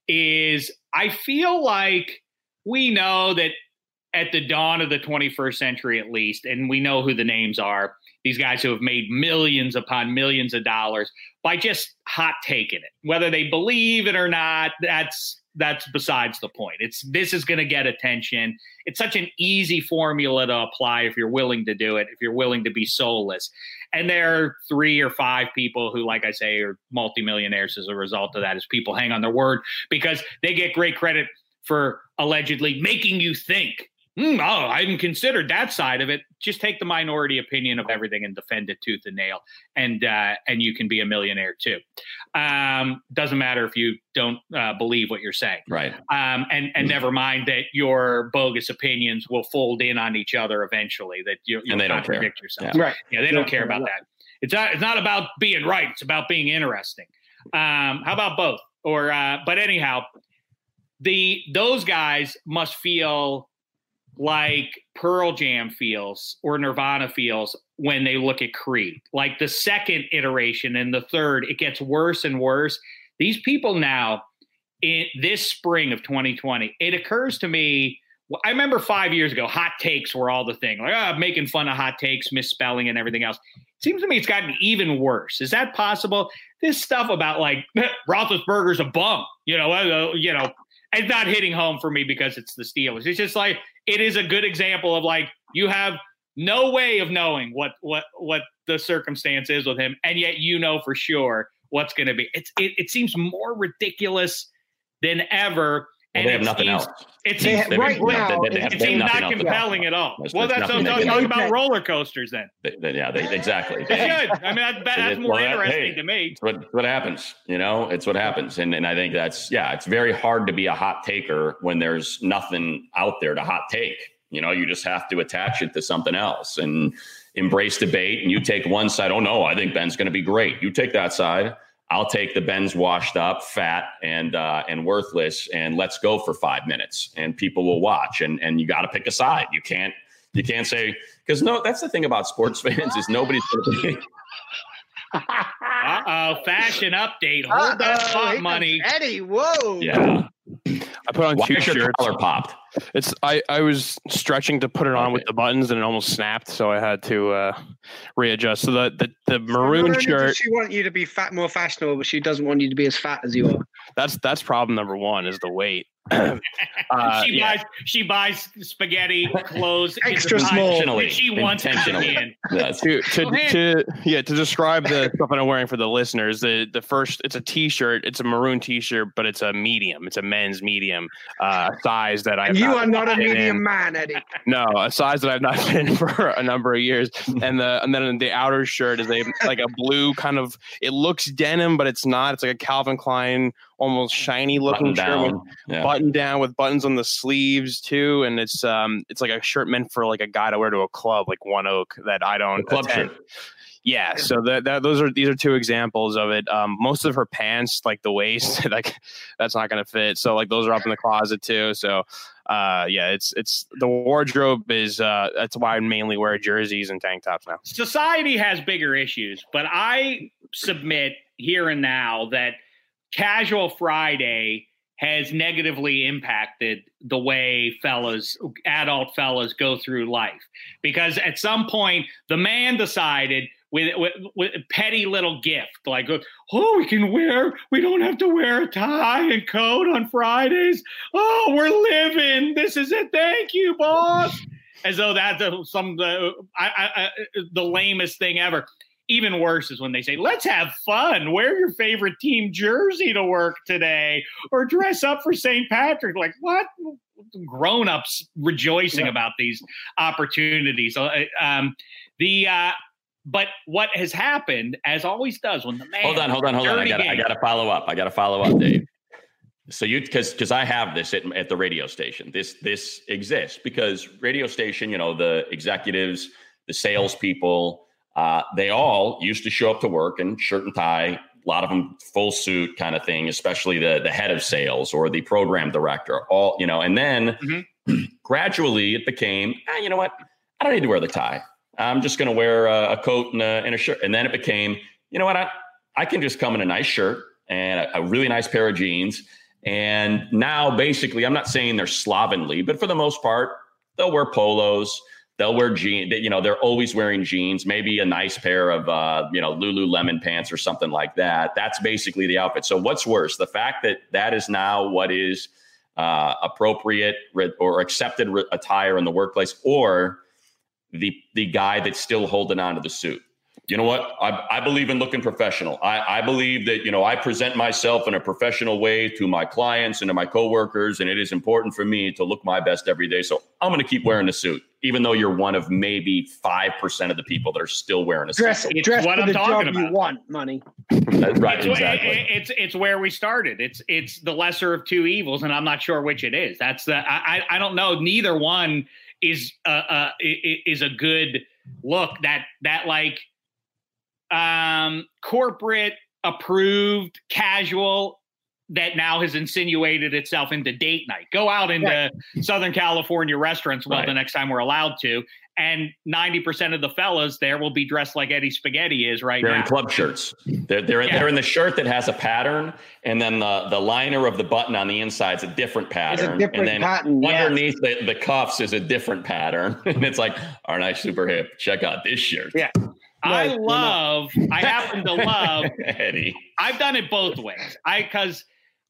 is I feel like. We know that at the dawn of the twenty-first century, at least, and we know who the names are, these guys who have made millions upon millions of dollars by just hot taking it. Whether they believe it or not, that's that's besides the point. It's this is going to get attention. It's such an easy formula to apply if you're willing to do it, if you're willing to be soulless. And there are three or five people who, like I say, are multimillionaires as a result of that, as people hang on their word because they get great credit for allegedly making you think, mm, oh, I hadn't considered that side of it. Just take the minority opinion of everything and defend it tooth and nail. And uh, and you can be a millionaire too. Um, doesn't matter if you don't uh, believe what you're saying. Right. Um, and, and never mind that your bogus opinions will fold in on each other eventually, that you, you'll and they contradict don't yourself. Yeah. Right. Yeah, they don't care about that. It's not, it's not about being right. It's about being interesting. Um, how about both? Or uh, but anyhow, The those guys must feel like Pearl Jam feels or Nirvana feels when they look at Creed. Like the second iteration and the third, it gets worse and worse. These people now, in this spring of twenty twenty, it occurs to me, I remember five years ago, hot takes were all the thing. Like, oh, making fun of hot takes, misspelling and everything else. It seems to me it's gotten even worse. Is that possible? This stuff about like, Roethlisberger's a bum, you know, uh, you know, it's not hitting home for me because it's the Steelers. It's just like it is a good example of like you have no way of knowing what what what the circumstance is with him, and yet you know for sure what's going to be. It's it, it seems more ridiculous than ever. Well, and they have nothing seems, else. It seems they, right right, now, they, they, they have, it seems not else. compelling at all. There's, well, there's that's what I'm nothing talking they about roller coasters then. They, they, yeah, they, exactly. They should. I mean, that, that's more well, interesting hey, to me. It's what, what happens, you know, it's what happens. And and I think that's, yeah, it's very hard to be a hot taker when there's nothing out there to hot take. You know, you just have to attach it to something else and embrace debate. And you take one side. Oh, no, I think Ben's going to be great. You take that side. I'll take the Ben's washed up, fat, and uh, and worthless, and let's go for five minutes, and people will watch. And and you got to pick a side. You can't you can't say because no, that's the thing about sports fans is nobody's going to be. Uh oh, fashion update. Hold Uh-oh, that thought, money, Eddie. Whoa. Yeah. I put on Why two is your shirts. collar popped? It's I, I was stretching to put it on okay. with the buttons and it almost snapped, so I had to uh, readjust. So the the, the maroon so shirt. Does she want you to be fat, more fashionable, but she doesn't want you to be as fat as you are. That's that's problem number one is the weight. uh, she yeah. buys she buys spaghetti clothes extra small. That she wants to in. Yes. To, to, to yeah to describe the stuff that I'm wearing for the listeners, the the first it's a t-shirt, it's a maroon t-shirt, but it's a medium, it's a men's medium uh, size that I. You are not a medium in. man, Eddie. No, a size that I've not been in for a number of years, and the and then the outer shirt is a like a blue kind of. It looks denim, but it's not. It's like a Calvin Klein, almost shiny looking button shirt, down. with, Yeah. button down with buttons on the sleeves too, and it's um it's like a shirt meant for like a guy to wear to a club, like One Oak that I don't The club attend. shirt. Yeah, so that, that those are these are two examples of it. Um, most of her pants, like the waist, like that's not going to fit. So like those are up in the closet too. So uh, yeah, it's it's the wardrobe is uh, that's why I mainly wear jerseys and tank tops now. Society has bigger issues, but I submit here and now that Casual Friday has negatively impacted the way fellas, adult fellas, go through life. Because at some point, the man decided with, with, with a petty little gift, like, oh, we can wear, we don't have to wear a tie and coat on Fridays. Oh, we're living. This is it. Thank you, boss. As though that's some the, I, I, the lamest thing ever. Even worse is when they say, let's have fun. Wear your favorite team jersey to work today or dress up for Saint Patrick. Like, what? Grown-ups rejoicing yeah. about these opportunities. Um, the uh, but what has happened, as always does, when the man hold on, hold on, hold on. I got I got to follow up. I got to follow up, Dave. So you, because because I have this at, at the radio station. This this exists because radio station, you know, the executives, the salespeople, uh, they all used to show up to work in shirt and tie. A lot of them full suit kind of thing, especially the the head of sales or the program director. All you know, and then mm-hmm. gradually it became, ah, you know what? I don't need to wear the tie. I'm just going to wear a, a coat and a, and a shirt. And then it became, you know what? I I can just come in a nice shirt and a, a really nice pair of jeans. And now basically, I'm not saying they're slovenly, but for the most part, they'll wear polos. They'll wear jeans. You know, they're always wearing jeans, maybe a nice pair of, uh, you know, Lululemon pants or something like that. That's basically the outfit. So what's worse, the fact that that is now what is uh, appropriate or accepted attire in the workplace, or the the guy that's still holding on to the suit? You know what? I, I believe in looking professional. I, I believe that, you know, I present myself in a professional way to my clients and to my coworkers, and it is important for me to look my best every day. So I'm going to keep wearing a suit, even though you're one of maybe five percent of the people that are still wearing a dress, suit. It's dress what for I'm the talking job about. You want money. Right, it's, exactly. It, it's it's where we started. It's it's the lesser of two evils, and I'm not sure which it is. That's the I I don't know. Neither one is uh, uh is a good look. That that like. Um, corporate approved casual that now has insinuated itself into date night. Go out into right. Southern California restaurants well right. the next time we're allowed to, and ninety percent of the fellas there will be dressed like Eddie Spaghetti is right they're now. They're in club shirts. They're they're, yeah. they're in the shirt that has a pattern, and then the, the liner of the button on the inside is a different pattern. It's a different and then pattern, underneath yes. the, the cuffs is a different pattern. And it's like, aren't I super hip? Check out this shirt. Yeah. I love, I happen to love, Eddie. I've done it both ways. I, cause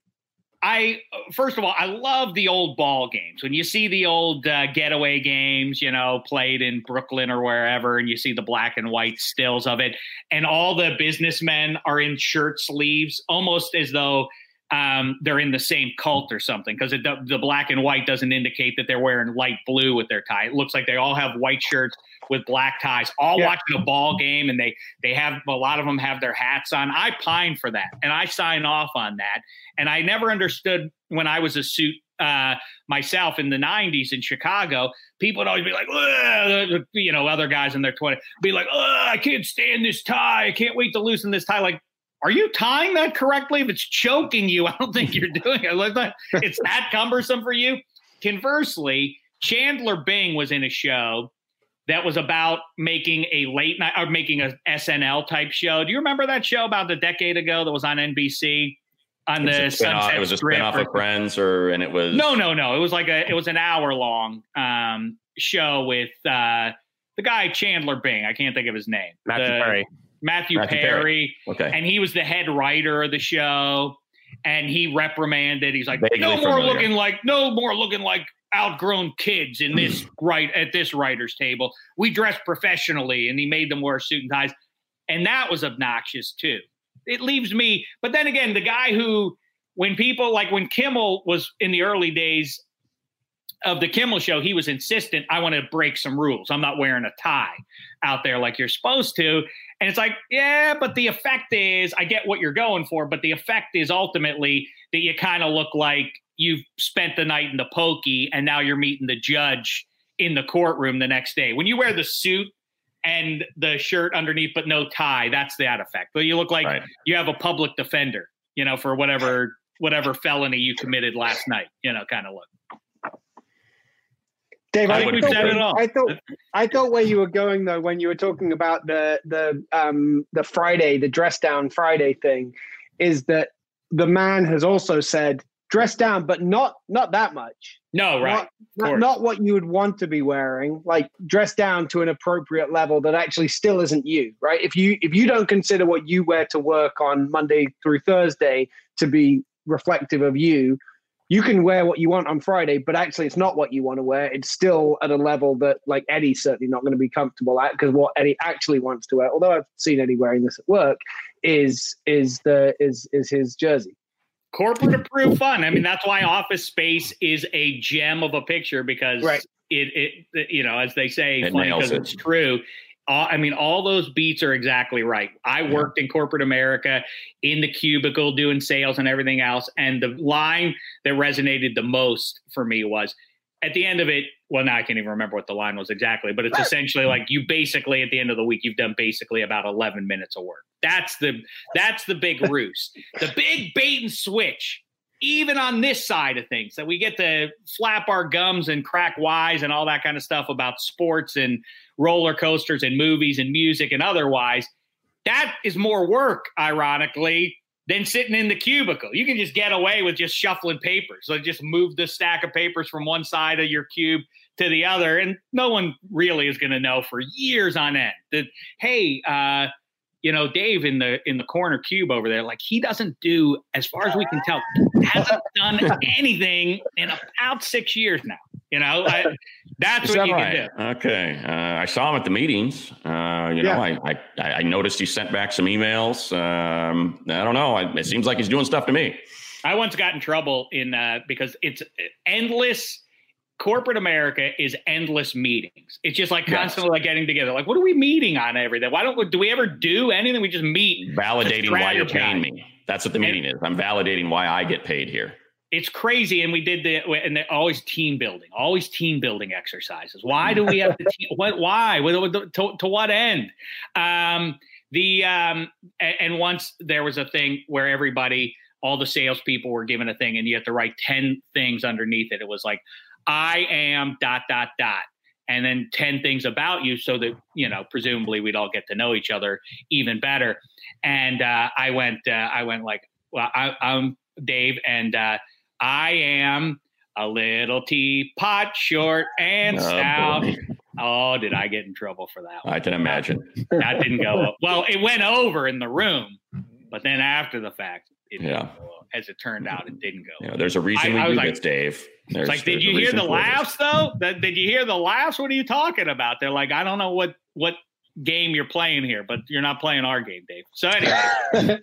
I, first of all, I love the old ball games. When you see the old uh, getaway games, you know, played in Brooklyn or wherever, and you see the black and white stills of it, and all the businessmen are in shirt sleeves, almost as though um, they're in the same cult or something, because the black and white doesn't indicate that they're wearing light blue with their tie. It looks like they all have white shirts with black ties, all yeah. watching a ball game, and they they have a lot of them have their hats on. I pine for that, and I sign off on that. And I never understood when I was a suit uh, myself in the nineties in Chicago. People would always be like, ugh, you know, other guys in their twenties be like, ugh, I can't stand this tie. I can't wait to loosen this tie. Like, are you tying that correctly? If it's choking you, I don't think you're doing it. Like, it's that cumbersome for you. Conversely, Chandler Bing was in a show that was about making a late night or making a S N L type show. Do you remember that show about a decade ago that was on N B C on the Sunset It was a Strip spinoff or, of Friends, or and it was no, no, no. It was like a it was an hour long um, show with uh, the guy Chandler Bing. I can't think of his name. Matthew the, Perry. Matthew, Matthew Perry. Perry. Okay, and he was the head writer of the show, and he reprimanded. He's like, Vaguely no more familiar. looking like, no more looking like. outgrown kids in this right at this writer's table. We dress professionally, and he made them wear suit and ties. And that was obnoxious too. It leaves me, but then again, the guy who, when people like when Kimmel was in the early days of the Kimmel show, he was insistent, I want to break some rules. I'm not wearing a tie out there like you're supposed to. And it's like, yeah, but the effect is, I get what you're going for, but the effect is ultimately that you kind of look like you've spent the night in the pokey and now you're meeting the judge in the courtroom the next day. When you wear the suit and the shirt underneath but no tie, that's that effect. But you look like right. you have a public defender, you know, for whatever whatever felony you committed last night, you know, kind of look. Dave, I, I I, think we've thought, said it all. I thought I thought where you were going though when you were talking about the the um the Friday, the dress down Friday thing, is that the man has also said dress down, but not not that much. No, right. Not, not, not what you would want to be wearing. Like dress down to an appropriate level that actually still isn't you, right? If you if you don't consider what you wear to work on Monday through Thursday to be reflective of you, you can wear what you want on Friday, but actually it's not what you want to wear. It's still at a level that like Eddie's certainly not going to be comfortable at, because what Eddie actually wants to wear, although I've seen Eddie wearing this at work, is is the is is his jersey. Corporate approved fun. I mean, that's why Office Space is a gem of a picture, because right. it, it, you know, as they say, it funny because it. it's true. All, I mean, all those beats are exactly right. I worked in corporate America in the cubicle doing sales and everything else. And the line that resonated the most for me was at the end of it. Well, now I can't even remember what the line was exactly, but it's essentially like you basically at the end of the week, you've done basically about eleven minutes of work. That's the, that's the big ruse, the big bait and switch. Even on this side of things, that we get to flap our gums and crack wise and all that kind of stuff about sports and roller coasters and movies and music and otherwise, that is more work, ironically, than sitting in the cubicle. You can just get away with just shuffling papers. So just move the stack of papers from one side of your cube to the other, and no one really is going to know for years on end that, hey, uh, you know, Dave in the in the corner cube over there, like he doesn't do, as far as we can tell, hasn't done anything in about six years now. You know, I, that's Is what that you right? can do. Okay. Uh, I saw him at the meetings. Uh, you know, Yeah. I, I I noticed he sent back some emails. Um, I don't know. I, it seems like he's doing stuff to me. I once got in trouble in uh, because it's endless. Corporate America is endless meetings. It's just like constantly yes. like getting together. Like, what are we meeting on every day? Why don't we, do we ever do anything? We just meet. Validating why you're paying me. That's what the meeting and, is. I'm validating why I get paid here. It's crazy. And we did the, and they're always team building, always team building exercises. Why do we have the team? What, why? To, to what end? Um, the, um, and, and once there was a thing where everybody, all the salespeople were given a thing and you have to write ten things underneath it. It was like, I am dot, dot, dot, and then ten things about you so that, you know, presumably we'd all get to know each other even better. And uh, I went, uh, I went like, well, I, I'm Dave, and uh, I am a little teapot, short and Oh, stout. boy. Oh, did I get in trouble for that one? I can imagine. That didn't go up. Well, it went over in the room, but then after the fact, it Yeah. didn't go up. As it turned out, it didn't go You know, up. there's a reason I- we I do was like- this, Dave. There's, It's like, did there's you a hear reason the for this. laughs though? That, did you hear the laughs? What are you talking about? They're like, I don't know what, what game you're playing here, but you're not playing our game, Dave. So anyway, um,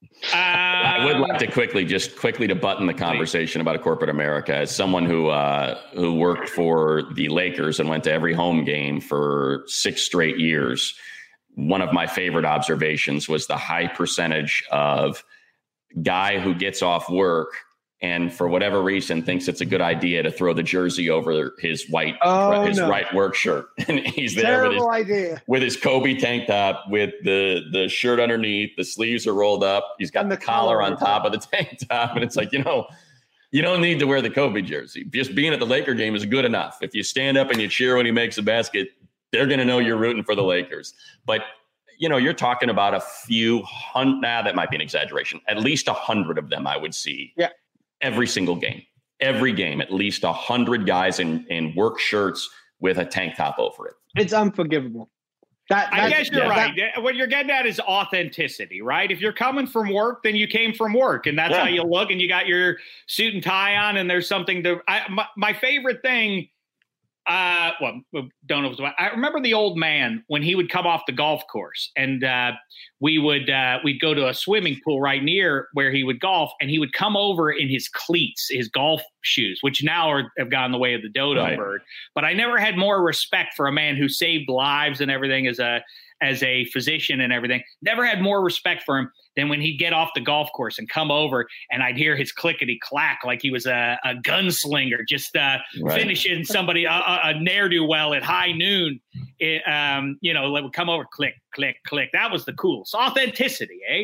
I would like to quickly, just quickly to button the conversation about a corporate America. As someone who uh, who worked for the Lakers and went to every home game for six straight years, one of my favorite observations was the high percentage of guy who gets off work and for whatever reason thinks it's a good idea to throw the jersey over his white, Oh, his no. right work shirt. And he's there Terrible with his, idea. with his Kobe tank top, with the, the shirt underneath, the sleeves are rolled up. He's got And the, the collar collar on on top of the tank top. And it's like, you know, you don't need to wear the Kobe jersey. Just being at the Laker game is good enough. If you stand up and you cheer when he makes a basket, they're going to know you're rooting for the Lakers. But you know, you're talking about a few hundred, nah, that might be an exaggeration. At least a hundred of them I would see Yeah. every single game. Every game, at least a hundred guys in, in work shirts with a tank top over it. It's unforgivable. That, I that- guess you're yeah. right. What you're getting at is authenticity, right? If you're coming from work, then you came from work, and that's Yeah. how you look, and you got your suit and tie on, and there's something to. I, my, my favorite thing. Uh, well, don't know. If it was, I remember the old man when he would come off the golf course, and uh, we would uh, we'd go to a swimming pool right near where he would golf, and he would come over in his cleats, his golf shoes, which now are, have gone the way of the dodo Right. bird. But I never had more respect for a man who saved lives and everything as a as a physician and everything. Never had more respect for him than when he'd get off the golf course and come over, and I'd hear his clickety clack like he was a, a gunslinger, just uh, Right. finishing somebody a, a, a ne'er do well at high noon. It, um, you know, it would come over, click, click, click. That was the coolest authenticity, eh?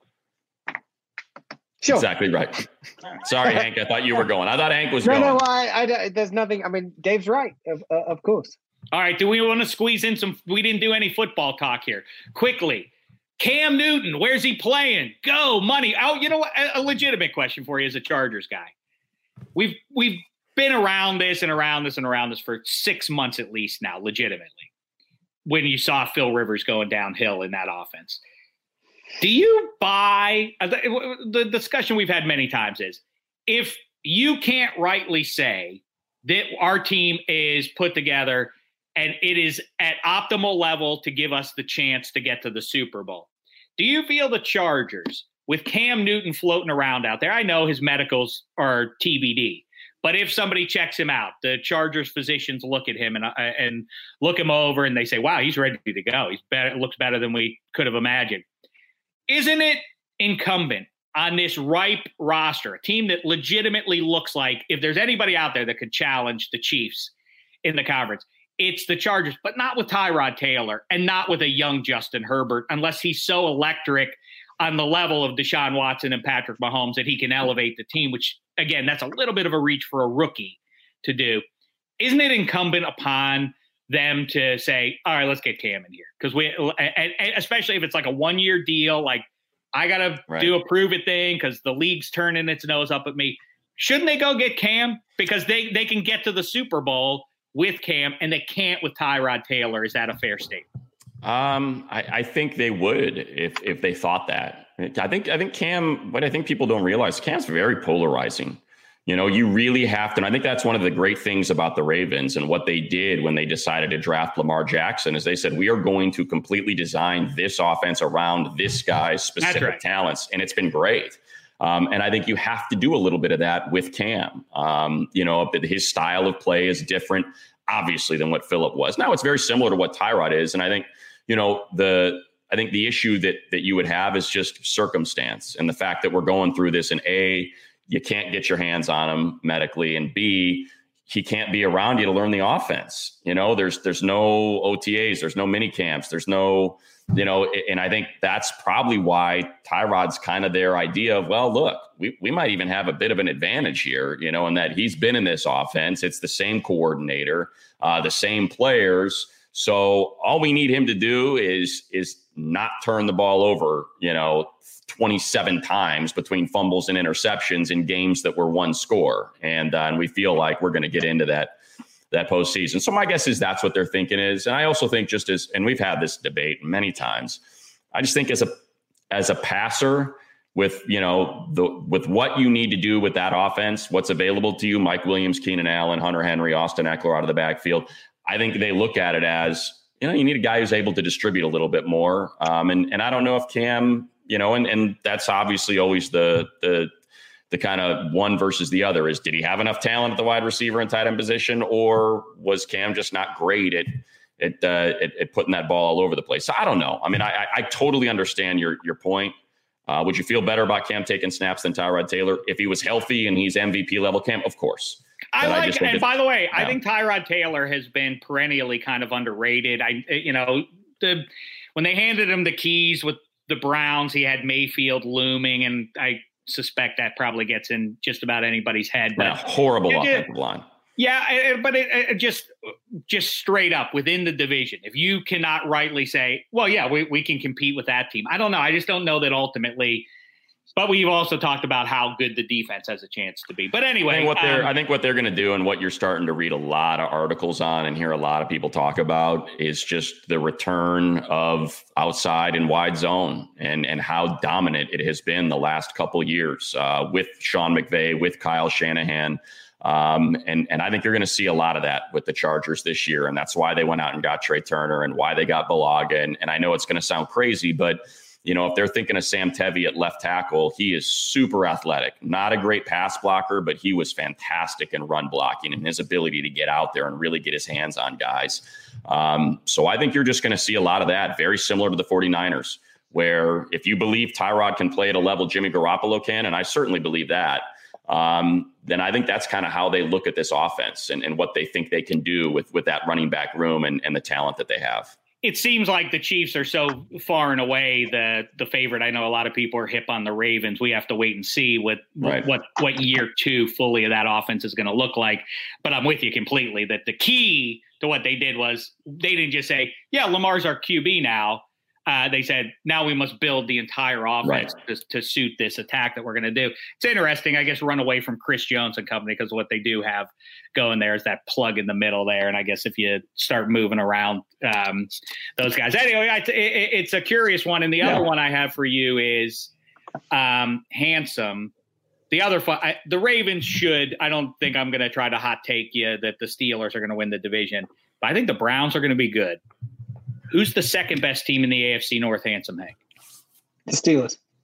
Sure. Exactly right. Sorry, Hank. I thought you were going. I thought Hank was No, going. no, I, I, don't- there's nothing. I mean, Dave's right, of, uh, of course. All right. Do we want to squeeze in some? We didn't do any football talk here. Quickly, Cam Newton, where's he playing? Go money. Oh, you know what? A, a legitimate question for you as a Chargers guy. We've we've been around this and around this and around this for six months at least now, legitimately. When you saw Phil Rivers going downhill in that offense, do you buy? Uh, the, the discussion we've had many times is if you can't rightly say that our team is put together and it is at optimal level to give us the chance to get to the Super Bowl. Do you feel the Chargers, with Cam Newton floating around out there, I know his medicals are T B D, But if somebody checks him out, the Chargers physicians look at him and uh, and look him over and they say, wow, he's ready to go. He's better, looks better than we could have imagined. Isn't it incumbent on this ripe roster, a team that legitimately looks like if there's anybody out there that could challenge the Chiefs in the conference, it's the Chargers, but not with Tyrod Taylor and not with a young Justin Herbert, unless he's so electric on the level of Deshaun Watson and Patrick Mahomes that he can elevate the team, which, again, that's a little bit of a reach for a rookie to do. Isn't it incumbent upon them to say, all right, let's get Cam in here? Because we, and, and especially if it's like a one-year deal, like I got to right. do a prove it thing because the league's turning its nose up at me. Shouldn't they go get Cam? Because they, they can get to the Super Bowl with Cam and they can't with Tyrod Taylor. Is that a fair statement? Um, I, I think they would if if they thought that. I think I think Cam, what I think people don't realize, Cam's very polarizing. You know, you really have to, and I think that's one of the great things about the Ravens and what they did when they decided to draft Lamar Jackson is they said, we are going to completely design this offense around this guy's specific right. talents. And it's been great. Um, and I think you have to do a little bit of that with Cam. Um, you know, his style of play is different, obviously, than what Phillip was. Now it's very similar to what Tyrod is. And I think, you know, the I think the issue that that you would have is just circumstance and the fact that we're going through this. And A, you can't get your hands on him medically, and B, he can't be around you to learn the offense. You know, there's there's no O T As, there's no mini camps, there's no, you know, and I think that's probably why Tyrod's kind of their idea of, well, look, we we might even have a bit of an advantage here, you know, in that he's been in this offense. It's the same coordinator, uh, the same players. So all we need him to do is is not turn the ball over, you know, twenty-seven times between fumbles and interceptions in games that were one score. And, uh, and we feel like we're going to get into that that postseason. So my guess is that's what they're thinking is. And I also think just as, and we've had this debate many times, I just think as a as a passer with, you know, the with what you need to do with that offense, what's available to you, Mike Williams, Keenan Allen, Hunter Henry, Austin Eckler out of the backfield, I think they look at it as, you know, you need a guy who's able to distribute a little bit more. Um, and and I don't know if Cam, you know, and and that's obviously always the the the kind of one versus the other is, did he have enough talent at the wide receiver and tight end position, or was Cam just not great at at, uh, at, at putting that ball all over the place? So I don't know. I mean, I I totally understand your your point. Uh, would you feel better about Cam taking snaps than Tyrod Taylor if he was healthy and he's M V P level Cam? Of course. I but like, I and by the way, yeah. I think Tyrod Taylor has been perennially kind of underrated. I, you know, the when they handed him the keys with the Browns, he had Mayfield looming, and I suspect that probably gets in just about anybody's head. But a horrible offensive line. Yeah, but it, it just just straight up within the division, if you cannot rightly say, well, yeah, we, we can compete with that team. I don't know. I just don't know that ultimately. But we've also talked about how good the defense has a chance to be. But anyway, I think what they're, um, I think what they're going to do, and what you're starting to read a lot of articles on and hear a lot of people talk about, is just the return of outside and wide zone and and how dominant it has been the last couple years uh, with Sean McVay, with Kyle Shanahan. Um, and, and I think you're going to see a lot of that with the Chargers this year. And that's why they went out and got Trey Turner and why they got Bulaga. And, and I know it's going to sound crazy, but you know, if they're thinking of Sam Tevi at left tackle, he is super athletic, not a great pass blocker, but he was fantastic in run blocking and his ability to get out there and really get his hands on guys. Um, so I think you're just going to see a lot of that, very similar to the 49ers, where if you believe Tyrod can play at a level Jimmy Garoppolo can, and I certainly believe that, um, then I think that's kind of how they look at this offense and, and what they think they can do with, with that running back room and, and the talent that they have. It seems like the Chiefs are so far and away the the favorite. I know a lot of people are hip on the Ravens. We have to wait and see what right. what what year two fully of that offense is going to look like. But I'm with you completely that the key to what they did was they didn't just say, yeah, Lamar's our Q B now. Uh, they said, now we must build the entire offense right. to, to suit this attack that we're going to do. It's interesting, I guess, run away from Chris Jones and company, because what they do have going there is that plug in the middle there. And I guess if you start moving around um, those guys. Anyway, I, it, it's a curious one. And the yeah. other one I have for you is um, Handsome. The other fun, I, the Ravens should, I don't think I'm going to try to hot take you that the Steelers are going to win the division, but I think the Browns are going to be good. Who's the second best team in the A F C North, Handsome Hank? The Steelers.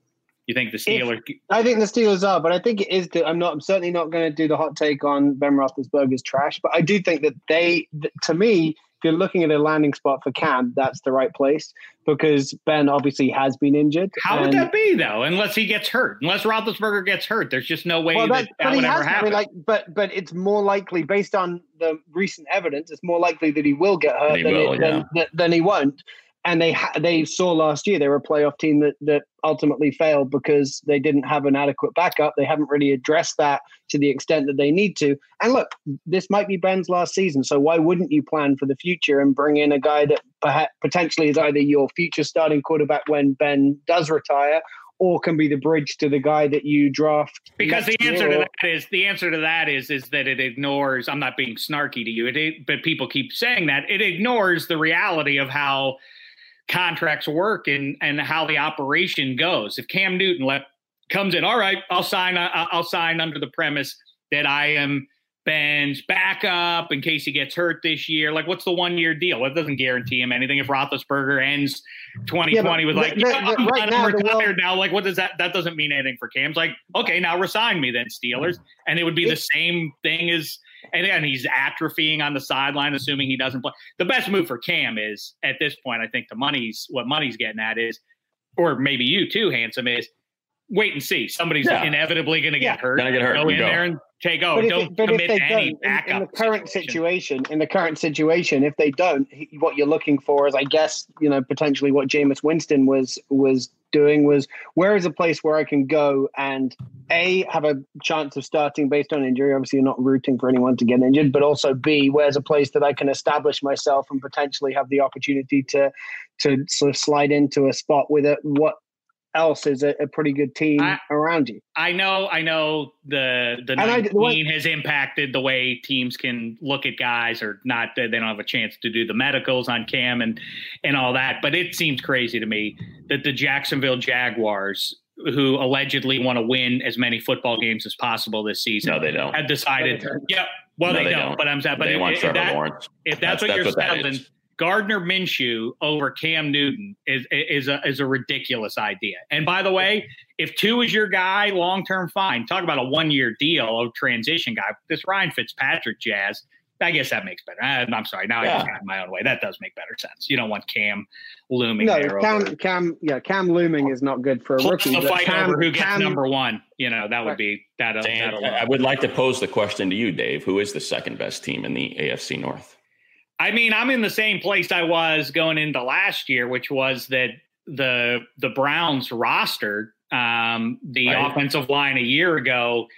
You think the Steelers? If, I think the Steelers are, but I think it is. The, I'm not. I'm certainly not going to do the hot take on Ben Roethlisberger's trash, but I do think that they, to me, if you're looking at a landing spot for Cam, that's the right place because Ben obviously has been injured. How would that be though? Unless he gets hurt, unless Roethlisberger gets hurt, there's just no way well, that, that would ever happen. happen. I mean, like, but but it's more likely based on the recent evidence. It's more likely that he will get hurt than, will, it, yeah. than, than he won't. And they ha- they saw last year they were a playoff team that that ultimately failed because they didn't have an adequate backup. They haven't really addressed that to the extent that they need to. And look, this might be Ben's last season, so why wouldn't you plan for the future and bring in a guy that perhaps potentially is either your future starting quarterback when Ben does retire, or can be the bridge to the guy that you draft? Because the answer year. to that is the answer to that is is that it ignores. I'm not being snarky to you, it, but people keep saying that it ignores the reality of how contracts work and and how the operation goes. If Cam Newton let comes in, all right, I'll sign. I'll sign under the premise that I am Ben's backup in case he gets hurt this year. Like, what's the one year deal? It doesn't guarantee him anything. If Roethlisberger ends twenty twenty yeah, with like, the, yeah, the, I'm, right I'm now, retired world, now. Like, what does that? That doesn't mean anything for Cam's. Like, okay, now resign me then, Steelers, and it would be the same thing as. And again, he's atrophying on the sideline, assuming he doesn't play. The best move for Cam is, at this point, I think the money's what money's getting at is, or maybe you too, Handsome, is wait and see. Somebody's yeah. inevitably going to get yeah. hurt. Gonna get hurt. Go in go. there and take over. But don't it, but commit if they to any don't, backup. In, in the current situation. situation, in the current situation, if they don't, what you're looking for is, I guess, you know, potentially what Jameis Winston was was doing was, where is a place where I can go and A, have a chance of starting based on injury? Obviously, you're not rooting for anyone to get injured, but also B, where's a place that I can establish myself and potentially have the opportunity to to sort of slide into a spot with it. What else is a, a pretty good team I, around you? I know, I know the the nineteen has impacted the way teams can look at guys, or not that they don't have a chance to do the medicals on Cam and and all that. But it seems crazy to me that the Jacksonville Jaguars, who allegedly want to win as many football games as possible this season, no, they don't. have decided. Yeah, well, no, they, they don't, don't. But I'm saying, but they if, want if, Trevor that, Lawrence. if that's, that's what that's you're what selling. Gardner Minshew over Cam Newton is is a is a ridiculous idea. And by the way, if two is your guy long term, fine. Talk about a one year deal of transition guy. This Ryan Fitzpatrick jazz, I guess that makes better. I, I'm sorry, now yeah. I just got my own way. That does make better sense. You don't want Cam looming. No, there Cam, over. Cam, yeah, Cam looming is not good for a rookie. The fight Cam, over who gets Cam, number one. You know, that would be that. Dan, I would like to pose the question to you, Dave. Who is the second best team in the A F C North? I mean, I'm in the same place I was going into last year, which was that the the Browns roster, um, the right. offensive line a year ago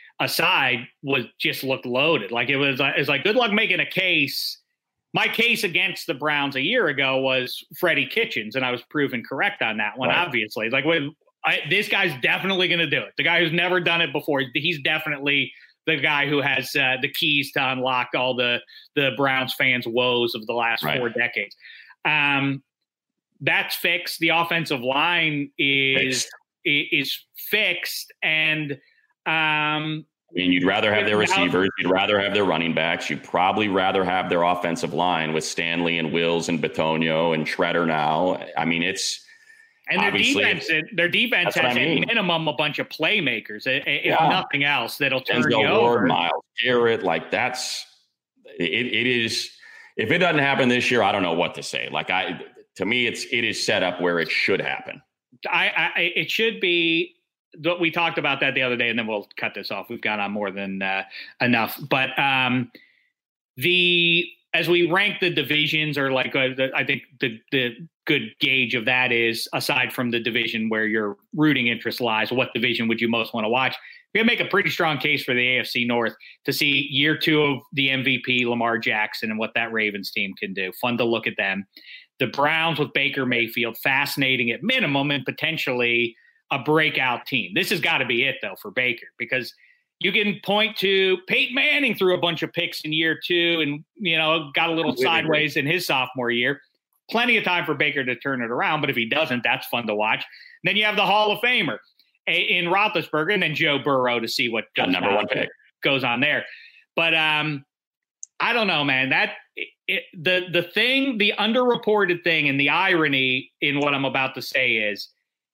aside, was just looked loaded. Like it was, it was like, good luck making a case. My case against the Browns a year ago was Freddie Kitchens, and I was proven correct on that one, right. obviously. Like, when, I, this guy's definitely going to do it. The guy who's never done it before, he's definitely – the guy who has uh, the keys to unlock all the the Browns fans' woes of the last right. four decades. Um, that's fixed. The offensive line is fixed. is fixed, and um, I mean, you'd rather have their receivers, you'd rather have their running backs, you'd probably rather have their offensive line with Stanley and Wills and Bitonio and Shredder now. I mean, it's. And their Obviously, defense, their defense has I mean. at minimum a bunch of playmakers, if yeah. nothing else, that'll turn Denzel you Ward, over. Myles Garrett, like that's it. It is. If it doesn't happen this year, I don't know what to say. Like I, to me, it's it is set up where it should happen. I, I it should be. We talked about that the other day, and then we'll cut this off. We've got on more than uh, enough, but um, the. As we rank the divisions, or like uh, the, I think the the good gauge of that is, aside from the division where your rooting interest lies, what division would you most want to watch? We can make a pretty strong case for the A F C North to see year two of the M V P Lamar Jackson and what that Ravens team can do. Fun to look at them. The Browns with Baker Mayfield, fascinating at minimum, and potentially a breakout team. This has got to be it though for Baker, because you can point to Peyton Manning threw a bunch of picks in year two and, you know, got a little sideways in his sophomore year. Plenty of time for Baker to turn it around, but if he doesn't, that's fun to watch. Then you have the Hall of Famer in Roethlisberger, and then Joe Burrow to see what goes, number on, one pick. goes on there. But um, I don't know, man. That it, the the thing, the underreported thing, and the irony in what I'm about to say is,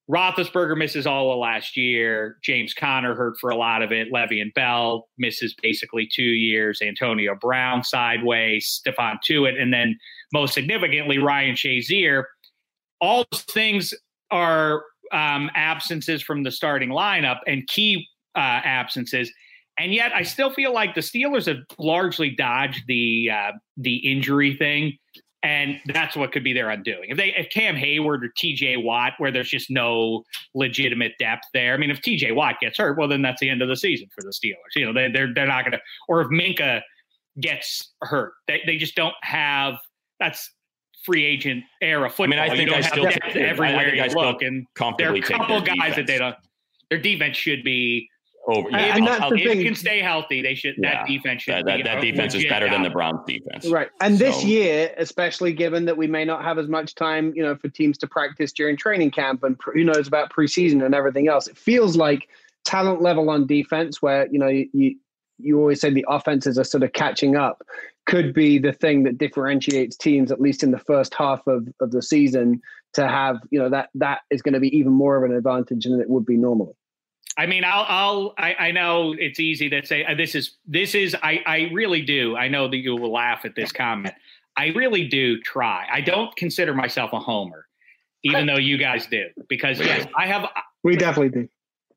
Roethlisberger misses all of last year. James Conner hurt for a lot of it. Le'Veon Bell misses basically two years. Antonio Brown sideways. Stephon Tuitt, and then most significantly Ryan Shazier. All those things are um, absences from the starting lineup and key uh, absences. And yet I still feel like the Steelers have largely dodged the uh, the injury thing. And that's what could be their undoing. If they, if Cam Hayward or T J Watt, where there's just no legitimate depth there. I mean, if T J Watt gets hurt, well, then that's the end of the season for the Steelers. You know, they, they're they're not going to. Or if Minka gets hurt, they they just don't have. That's free agent era football. I mean, I think you don't I have still depth take, everywhere I think you I still look, and there are a comfortably take couple their guys that they defense. don't. Their defense should be. Over. Yeah, and that's I'll- the If thing. it can stay healthy, they should. Yeah. That defense should. that, that, be that a defense is legit better than the out. Browns defense. Right. And this So- year, especially given that we may not have as much time, you know, for teams to practice during training camp and who knows about preseason and everything else, it feels like talent level on defense where, you know, you, you always say the offenses are sort of catching up could be the thing that differentiates teams, at least in the first half of, of the season, to have, you know, that that is going to be even more of an advantage than it would be normally. I mean, I'll, I'll, I, I know it's easy to say uh, this is, this is, I, I really do. I know that you will laugh at this comment. I really do try. I don't consider myself a homer, even though you guys do, because yes, I have, We definitely do.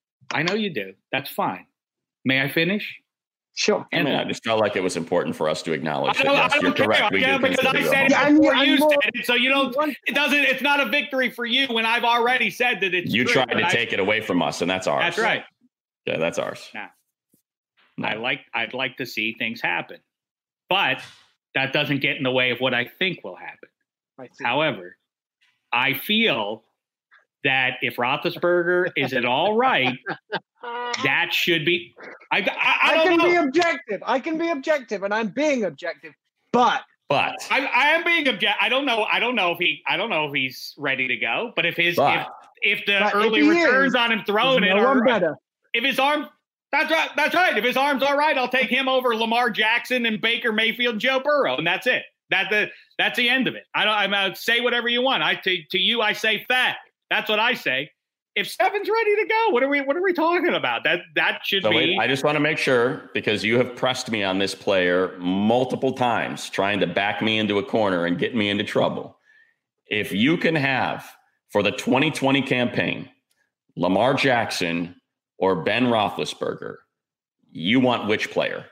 I know you do. That's fine. May I finish? Sure. I mean, I just felt like it was important for us to acknowledge I that. don't, Yes, I you're don't care. correct. We Yeah, do because consider I you a said homer. it Yeah, and before you- you and more- said it, so you don't. It doesn't. It's not a victory for you when I've already said that it's. You true, tried to but I- take it away from us, and that's ours. That's right. Yeah, that's ours. Nah. No. I like. I'd like to see things happen, but that doesn't get in the way of what I think will happen. However, I feel that if Roethlisberger is at all right, that should be. I. I, I, I don't can know. be objective. I can be objective, and I'm being objective. But But I, I am being object. I don't know. I don't know if he. I don't know if he's ready to go. But if his But- if if the But if early he returns is, on him throwing there's it no are one better. if his arm. That's right. That's right. If his arm's all right, I'll take him over Lamar Jackson and Baker Mayfield and Joe Burrow, and that's it. That the that's the end of it. I don't. I'm uh, say whatever you want. I to, to you, I say fat. That's what I say. If Seven's ready to go, what are we? What are we talking about? That that should So be. wait, I just want to make sure, because you have pressed me on this player multiple times, trying to back me into a corner and get me into trouble. If you can have for the twenty twenty campaign, Lamar Jackson or Ben Roethlisberger, you want which player?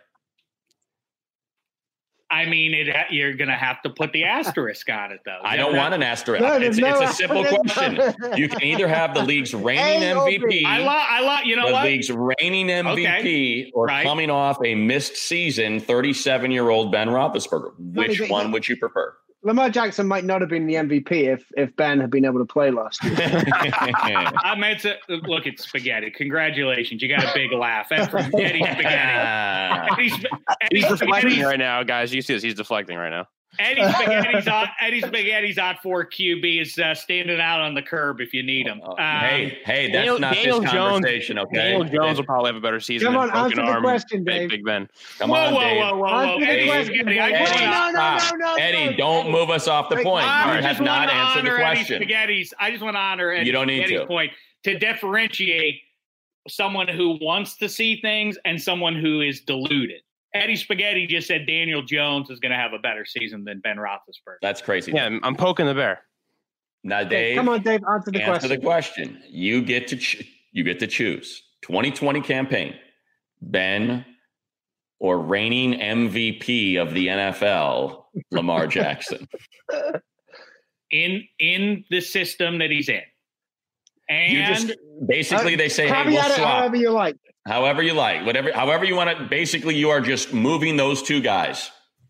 I mean, it. You're going to have to put the asterisk on it, though. I don't want an asterisk. No, it's, there's no it's a simple asterisk. question. You can either have the league's reigning A or M V P. B. I love. I love. You know the what? league's reigning M V P, Okay. or Right. coming off a missed season, thirty-seven-year-old Ben Roethlisberger. Which but one he- would you prefer? Lamar Jackson might not have been the M V P if if Ben had been able to play last year. I mean, it's a, look at spaghetti. Congratulations, you got a big laugh. That's from Eddie Spaghetti. Eddie, Sp- Eddie He's deflecting Spaghetti's- right now, guys. You see this? He's deflecting right now. Eddie Spaghetti's on. Eddie Spaghetti's on for Q B is uh, standing out on the curb if you need him. Um, hey, hey, that's Daniel- not Daniel this Jones- conversation, okay? Daniel Jones will probably have a better season Come than on, broken answer the arm question, Big, Dave. Big Ben. Come whoa, on, whoa, Dave. whoa, whoa, whoa, Answer the Eddie question, Spaghetti. Dave. I just Eddie, wanna- no, no, stop. no, no, Eddie, no. don't move us off the Wait, point. I You just have want not to answered the honor Eddie question. Spaghetti's. I just want to honor Eddie You don't need Spaghetti's to. point to differentiate someone who wants to see things and someone who is deluded. Eddie Spaghetti just said Daniel Jones is going to have a better season than Ben Roethlisberger. That's crazy. Yeah, I'm, I'm poking the bear. Now, Okay, Dave, come on, Dave. Answer the answer question. the question. You get to ch- you get to choose twenty twenty campaign, Ben or reigning M V P of the N F L, Lamar Jackson. in in the system that he's in. And You just basically they say, hey, Caveat we'll it swap. however you like. However you like, whatever, however you want to. Basically, you are just moving those two guys.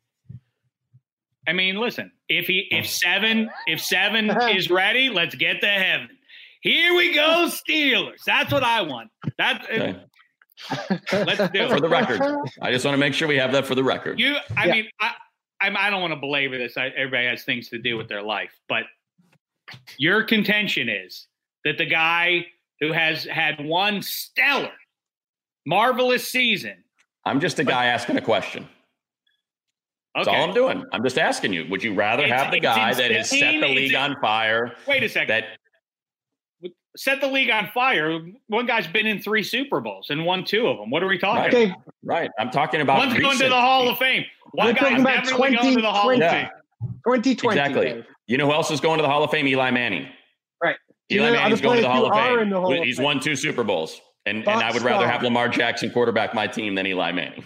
I mean, listen, if he if seven if seven is ready, let's get to heaven. Here we go, Steelers. That's what I want. That Okay. let's do For it. the record, I just want to make sure we have that for the record. You, I Yeah. mean, I, I I don't want to belabor this. I, everybody has things to do with their life, but your contention is that the guy who has had one stellar, marvelous season. I'm just a guy asking a question. That's Okay. all I'm doing. I'm just asking you. Would you rather It's- have the it's guy that has set the insane. league It's- on fire? Wait a second. That set the league on fire. One guy's been in three Super Bowls and won two of them. What are we talking right. about? Right. I'm talking about one's recent. going to the Hall of Fame. One We're guy's talking about definitely going to the Hall of Fame. twenty twenty. Exactly. Dave. You know who else is going to the Hall of Fame? Eli Manning. Right. Eli You know, Manning's other going to the players Hall of who are Fame. in the Hall of He's Fame. won two Super Bowls. And, But and I would rather stop. have Lamar Jackson quarterback my team than Eli Manning.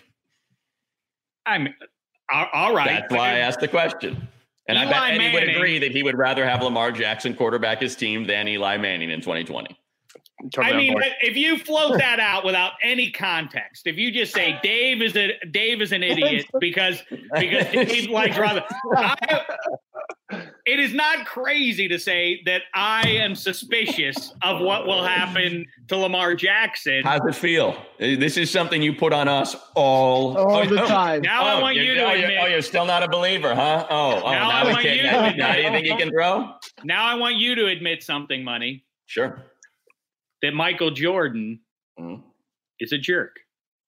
I'm all all right. That's why I asked the question. And Eli I bet Eddie would Manning- agree that he would rather have Lamar Jackson quarterback his team than Eli Manning in twenty twenty. Totally I on mean, board. if you float that out without any context, if you just say Dave is a Dave is an idiot because because Dave likes rather, I, it is not crazy to say that I am suspicious of what will happen to Lamar Jackson. How's it feel? This is something you put on us all, All oh, the oh. time. Now Oh, I want you're- you to oh, you're, admit. oh, you're still not a believer, huh? Oh, oh Now now, I we want can't. you to Now, admit. now do you think you can throw? Now I want you to admit something, Money, Sure. that Michael Jordan Mhm. is a jerk.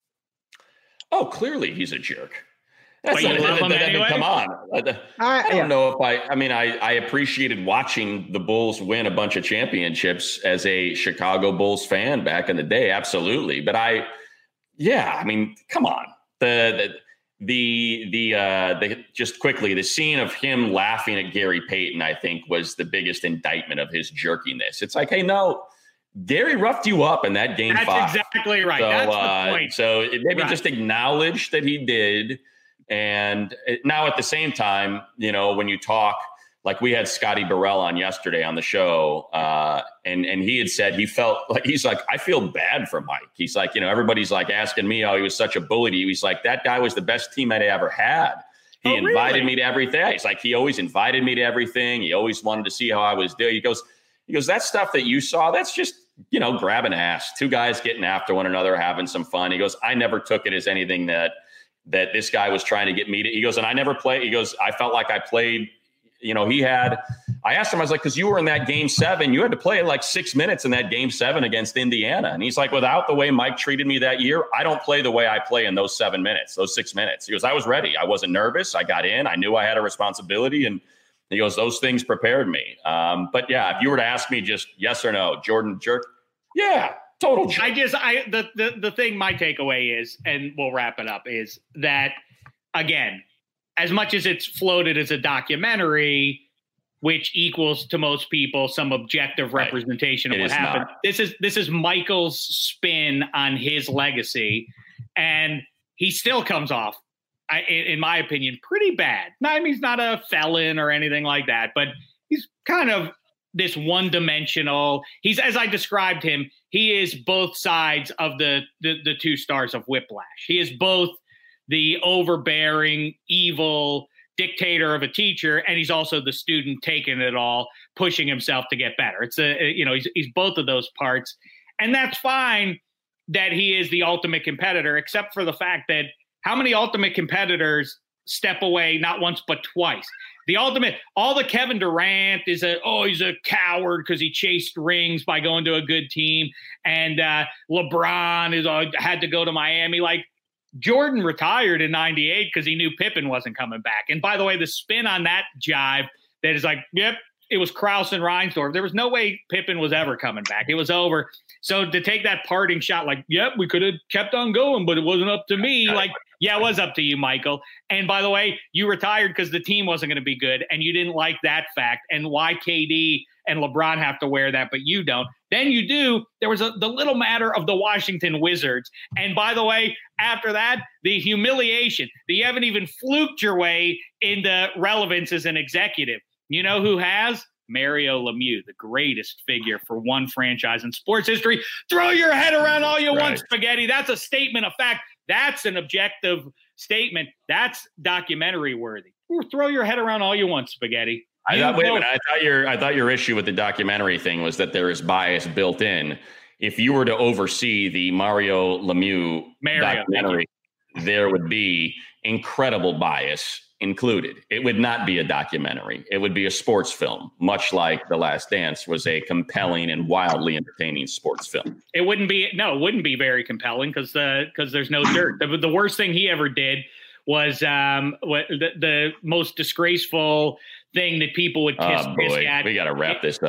Oh, clearly he's a jerk. That's But you that- love that- him that- anyway? Come on. I, I, I don't yeah. know if I, I mean, I, I appreciated watching the Bulls win a bunch of championships as a Chicago Bulls fan back in the day. Absolutely. But I, yeah, I mean, come on. The, the, the, the, uh, the, just quickly, the scene of him laughing at Gary Payton, I think, was the biggest indictment of his jerkiness. It's like, hey, no, Gary roughed you up in that game That's five. exactly right. So, That's the uh, point. so it maybe Right. just acknowledge that he did. And it, now at the same time, you know, when you talk, like we had Scotty Burrell on yesterday on the show, uh, and, and he had said he felt like, he's like, I feel bad for Mike. He's like, you know, everybody's like asking me, oh, he was such a bully to you. He's like, that guy was the best teammate I ever had. He Oh, invited really? me to everything. He's like, he always invited me to everything. He always wanted to see how I was doing. He goes, he goes, that stuff that you saw, that's just, you know, grabbing ass, two guys getting after one another, having some fun. He goes, I never took it as anything that, that this guy was trying to get me to, he goes, and I never played. He goes, I felt like I played, you know, he had, I asked him, I was like, cause you were in that game seven, you had to play like six minutes in that game seven against Indiana. And he's like, without the way Mike treated me that year, I don't play the way I play in those seven minutes, those six minutes. He goes, I was ready. I wasn't nervous. I got in, I knew I had a responsibility. And he goes, those things prepared me. Um, but yeah, if you were to ask me just yes or no, Jordan jerk. Yeah. Total jerk. I just, I the, the the thing, my takeaway is, and we'll wrap it up, is that, again, as much as it's floated as a documentary, which equals to most people some objective Right. representation of It what is happened, not. this is this is Michael's spin on his legacy, and he still comes off, I, in, in my opinion, pretty bad. Now, I mean, he's not a felon or anything like that, but he's kind of this one-dimensional. He's, as I described him, he is both sides of the, the the two stars of Whiplash. He is both the overbearing, evil dictator of a teacher, and he's also the student taking it all, pushing himself to get better. It's a, you know, he's he's both of those parts, and that's fine that he is the ultimate competitor, except for the fact that how many ultimate competitors step away not once but twice? The ultimate, all the Kevin Durant is a, oh, he's a coward because he chased rings by going to a good team. And uh, LeBron is uh, had to go to Miami. Like, Jordan retired in ninety-eight because he knew Pippen wasn't coming back. And by the way, the spin on that jive that is like, yep, it was Krause and Reinsdorf. There was no way Pippen was ever coming back. It was over. So to take that parting shot, like, yep, we could have kept on going, but it wasn't up to me. Like, yeah, it was up to you, Michael. And by the way, you retired because the team wasn't going to be good, and you didn't like that fact. And why K D and LeBron have to wear that, but you don't. Then you do. There was a, the little matter of the Washington Wizards. And by the way, after that, the humiliation that you haven't even fluked your way into relevance as an executive. You know who has? Mario Lemieux, the greatest figure for one franchise in sports history. Throw your head around all you Right. want, Spaghetti. That's a statement of fact. That's an objective statement. That's documentary worthy. Ooh, throw your head around all you want, Spaghetti. I You thought, wait a know- minute. I thought your I thought your issue with the documentary thing was that there is bias built in. If you were to oversee the Mario Lemieux Mario, documentary, there would be incredible bias included. It would not be a documentary. It would be a sports film, much like The Last Dance was a compelling and wildly entertaining sports film. It wouldn't be no, it wouldn't be very compelling because the because there's no dirt. The, the worst thing he ever did was um what the, the most disgraceful thing that people would kiss Oh piss boy, at. we got to wrap this up.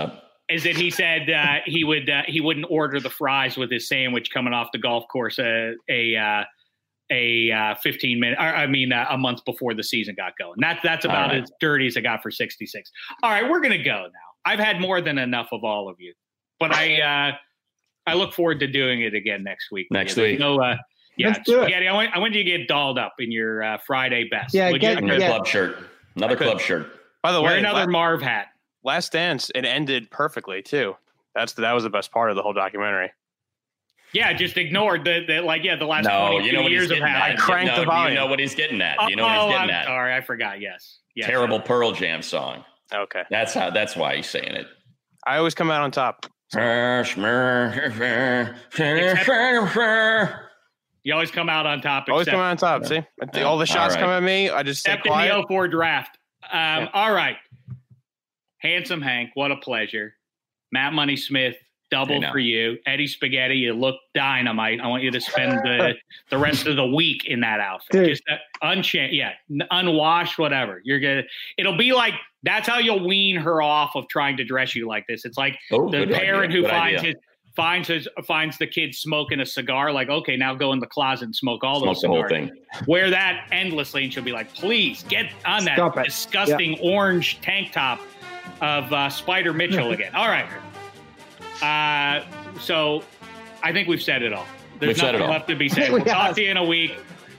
is that he said uh, he would uh, he wouldn't order the fries with his sandwich coming off the golf course uh, a uh, a uh, fifteen minute, or, I mean uh, a month before the season got going. That's that's about right. as dirty as I got for sixty-six. All right, we're gonna go now. I've had more than enough of all of you, but I uh, I look forward to doing it again next week. Next week. No, uh, yeah, Let's do it. Spaghetti, I want I want you to get dolled up in your uh, Friday best. Yeah, Would get, you? Another yeah. club shirt. Another club shirt. By the Wear way, another la- Marv hat. Last Dance, it ended perfectly too. That's the, that was the best part of the whole documentary. Yeah, just ignored the, the like yeah the last No, twenty-two you know what years he's of getting hat. at. I cranked no, the volume. Do you know what he's getting at? Do you know oh, what he's getting I'm at? sorry, I forgot. Yes, yes Terrible Pearl Jam song. Okay. That's how. That's why he's saying it. I always come out on top. You always come out on top. Always except, come out on top. See, Yeah. all the shots All right. come at me. I just stay except in quiet. the oh four draft. Um, Yeah. All right, Handsome Hank, what a pleasure. Matt Money Smith, double I know. for you. Eddie Spaghetti, you look dynamite. I want you to spend the the rest of the week in that outfit. Dude. Just uh, uncha- yeah, n- unwashed, whatever. You're gonna. It'll be like that's how you'll wean her off of trying to dress you like this. It's like Oh, the good parent idea. who Good finds idea. his finds his finds the kid smoking a cigar. Like, okay, now go in the closet and smoke all Smoke those the whole cigars. thing. Wear that endlessly, and she'll be like, please get on that Stop it. disgusting orange tank top of uh, Spider Mitchell again. All right. Uh, so I think we've said it all. There's We've said nothing it all. left to be said. We We'll talk have. to you in a week.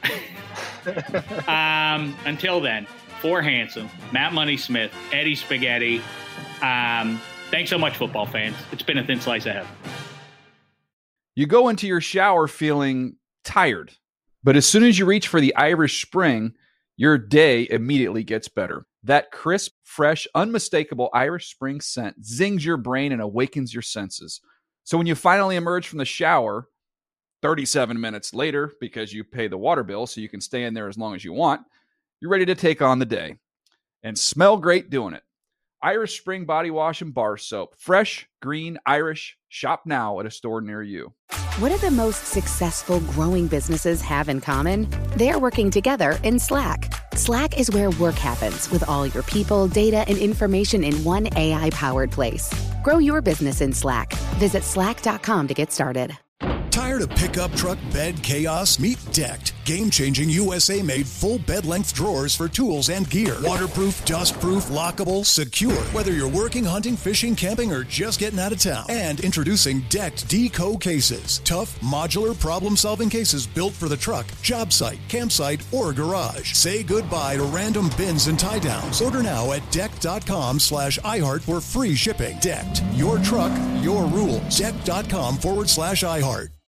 um, until then, for Handsome, Matt Money Smith, Eddie Spaghetti. Um, thanks so much, football fans. It's been a thin slice of heaven. You go into your shower feeling tired, but as soon as you reach for the Irish Spring, your day immediately gets better. That crisp, fresh, unmistakable Irish Spring scent zings your brain and awakens your senses. So when you finally emerge from the shower, thirty-seven minutes later, because you pay the water bill so you can stay in there as long as you want, you're ready to take on the day and smell great doing it. Irish Spring Body Wash and Bar Soap. Fresh, green, Irish. Shop now at a store near you. What do the most successful growing businesses have in common? They're working together in Slack. Slack is where work happens with all your people, data, and information in one A I-powered place. Grow your business in Slack. Visit slack dot com to get started. Tired of pickup truck bed chaos? Meet Decked. Game-changing U S A-made full bed-length drawers for tools and gear. Waterproof, dust-proof, lockable, secure. Whether you're working, hunting, fishing, camping, or just getting out of town. And introducing Decked Deco cases. Tough, modular, problem-solving cases built for the truck, job site, campsite, or garage. Say goodbye to random bins and tie-downs. Order now at decked.com slash iHeart for free shipping. Decked. Your truck, your rules. Decked.com forward slash iHeart.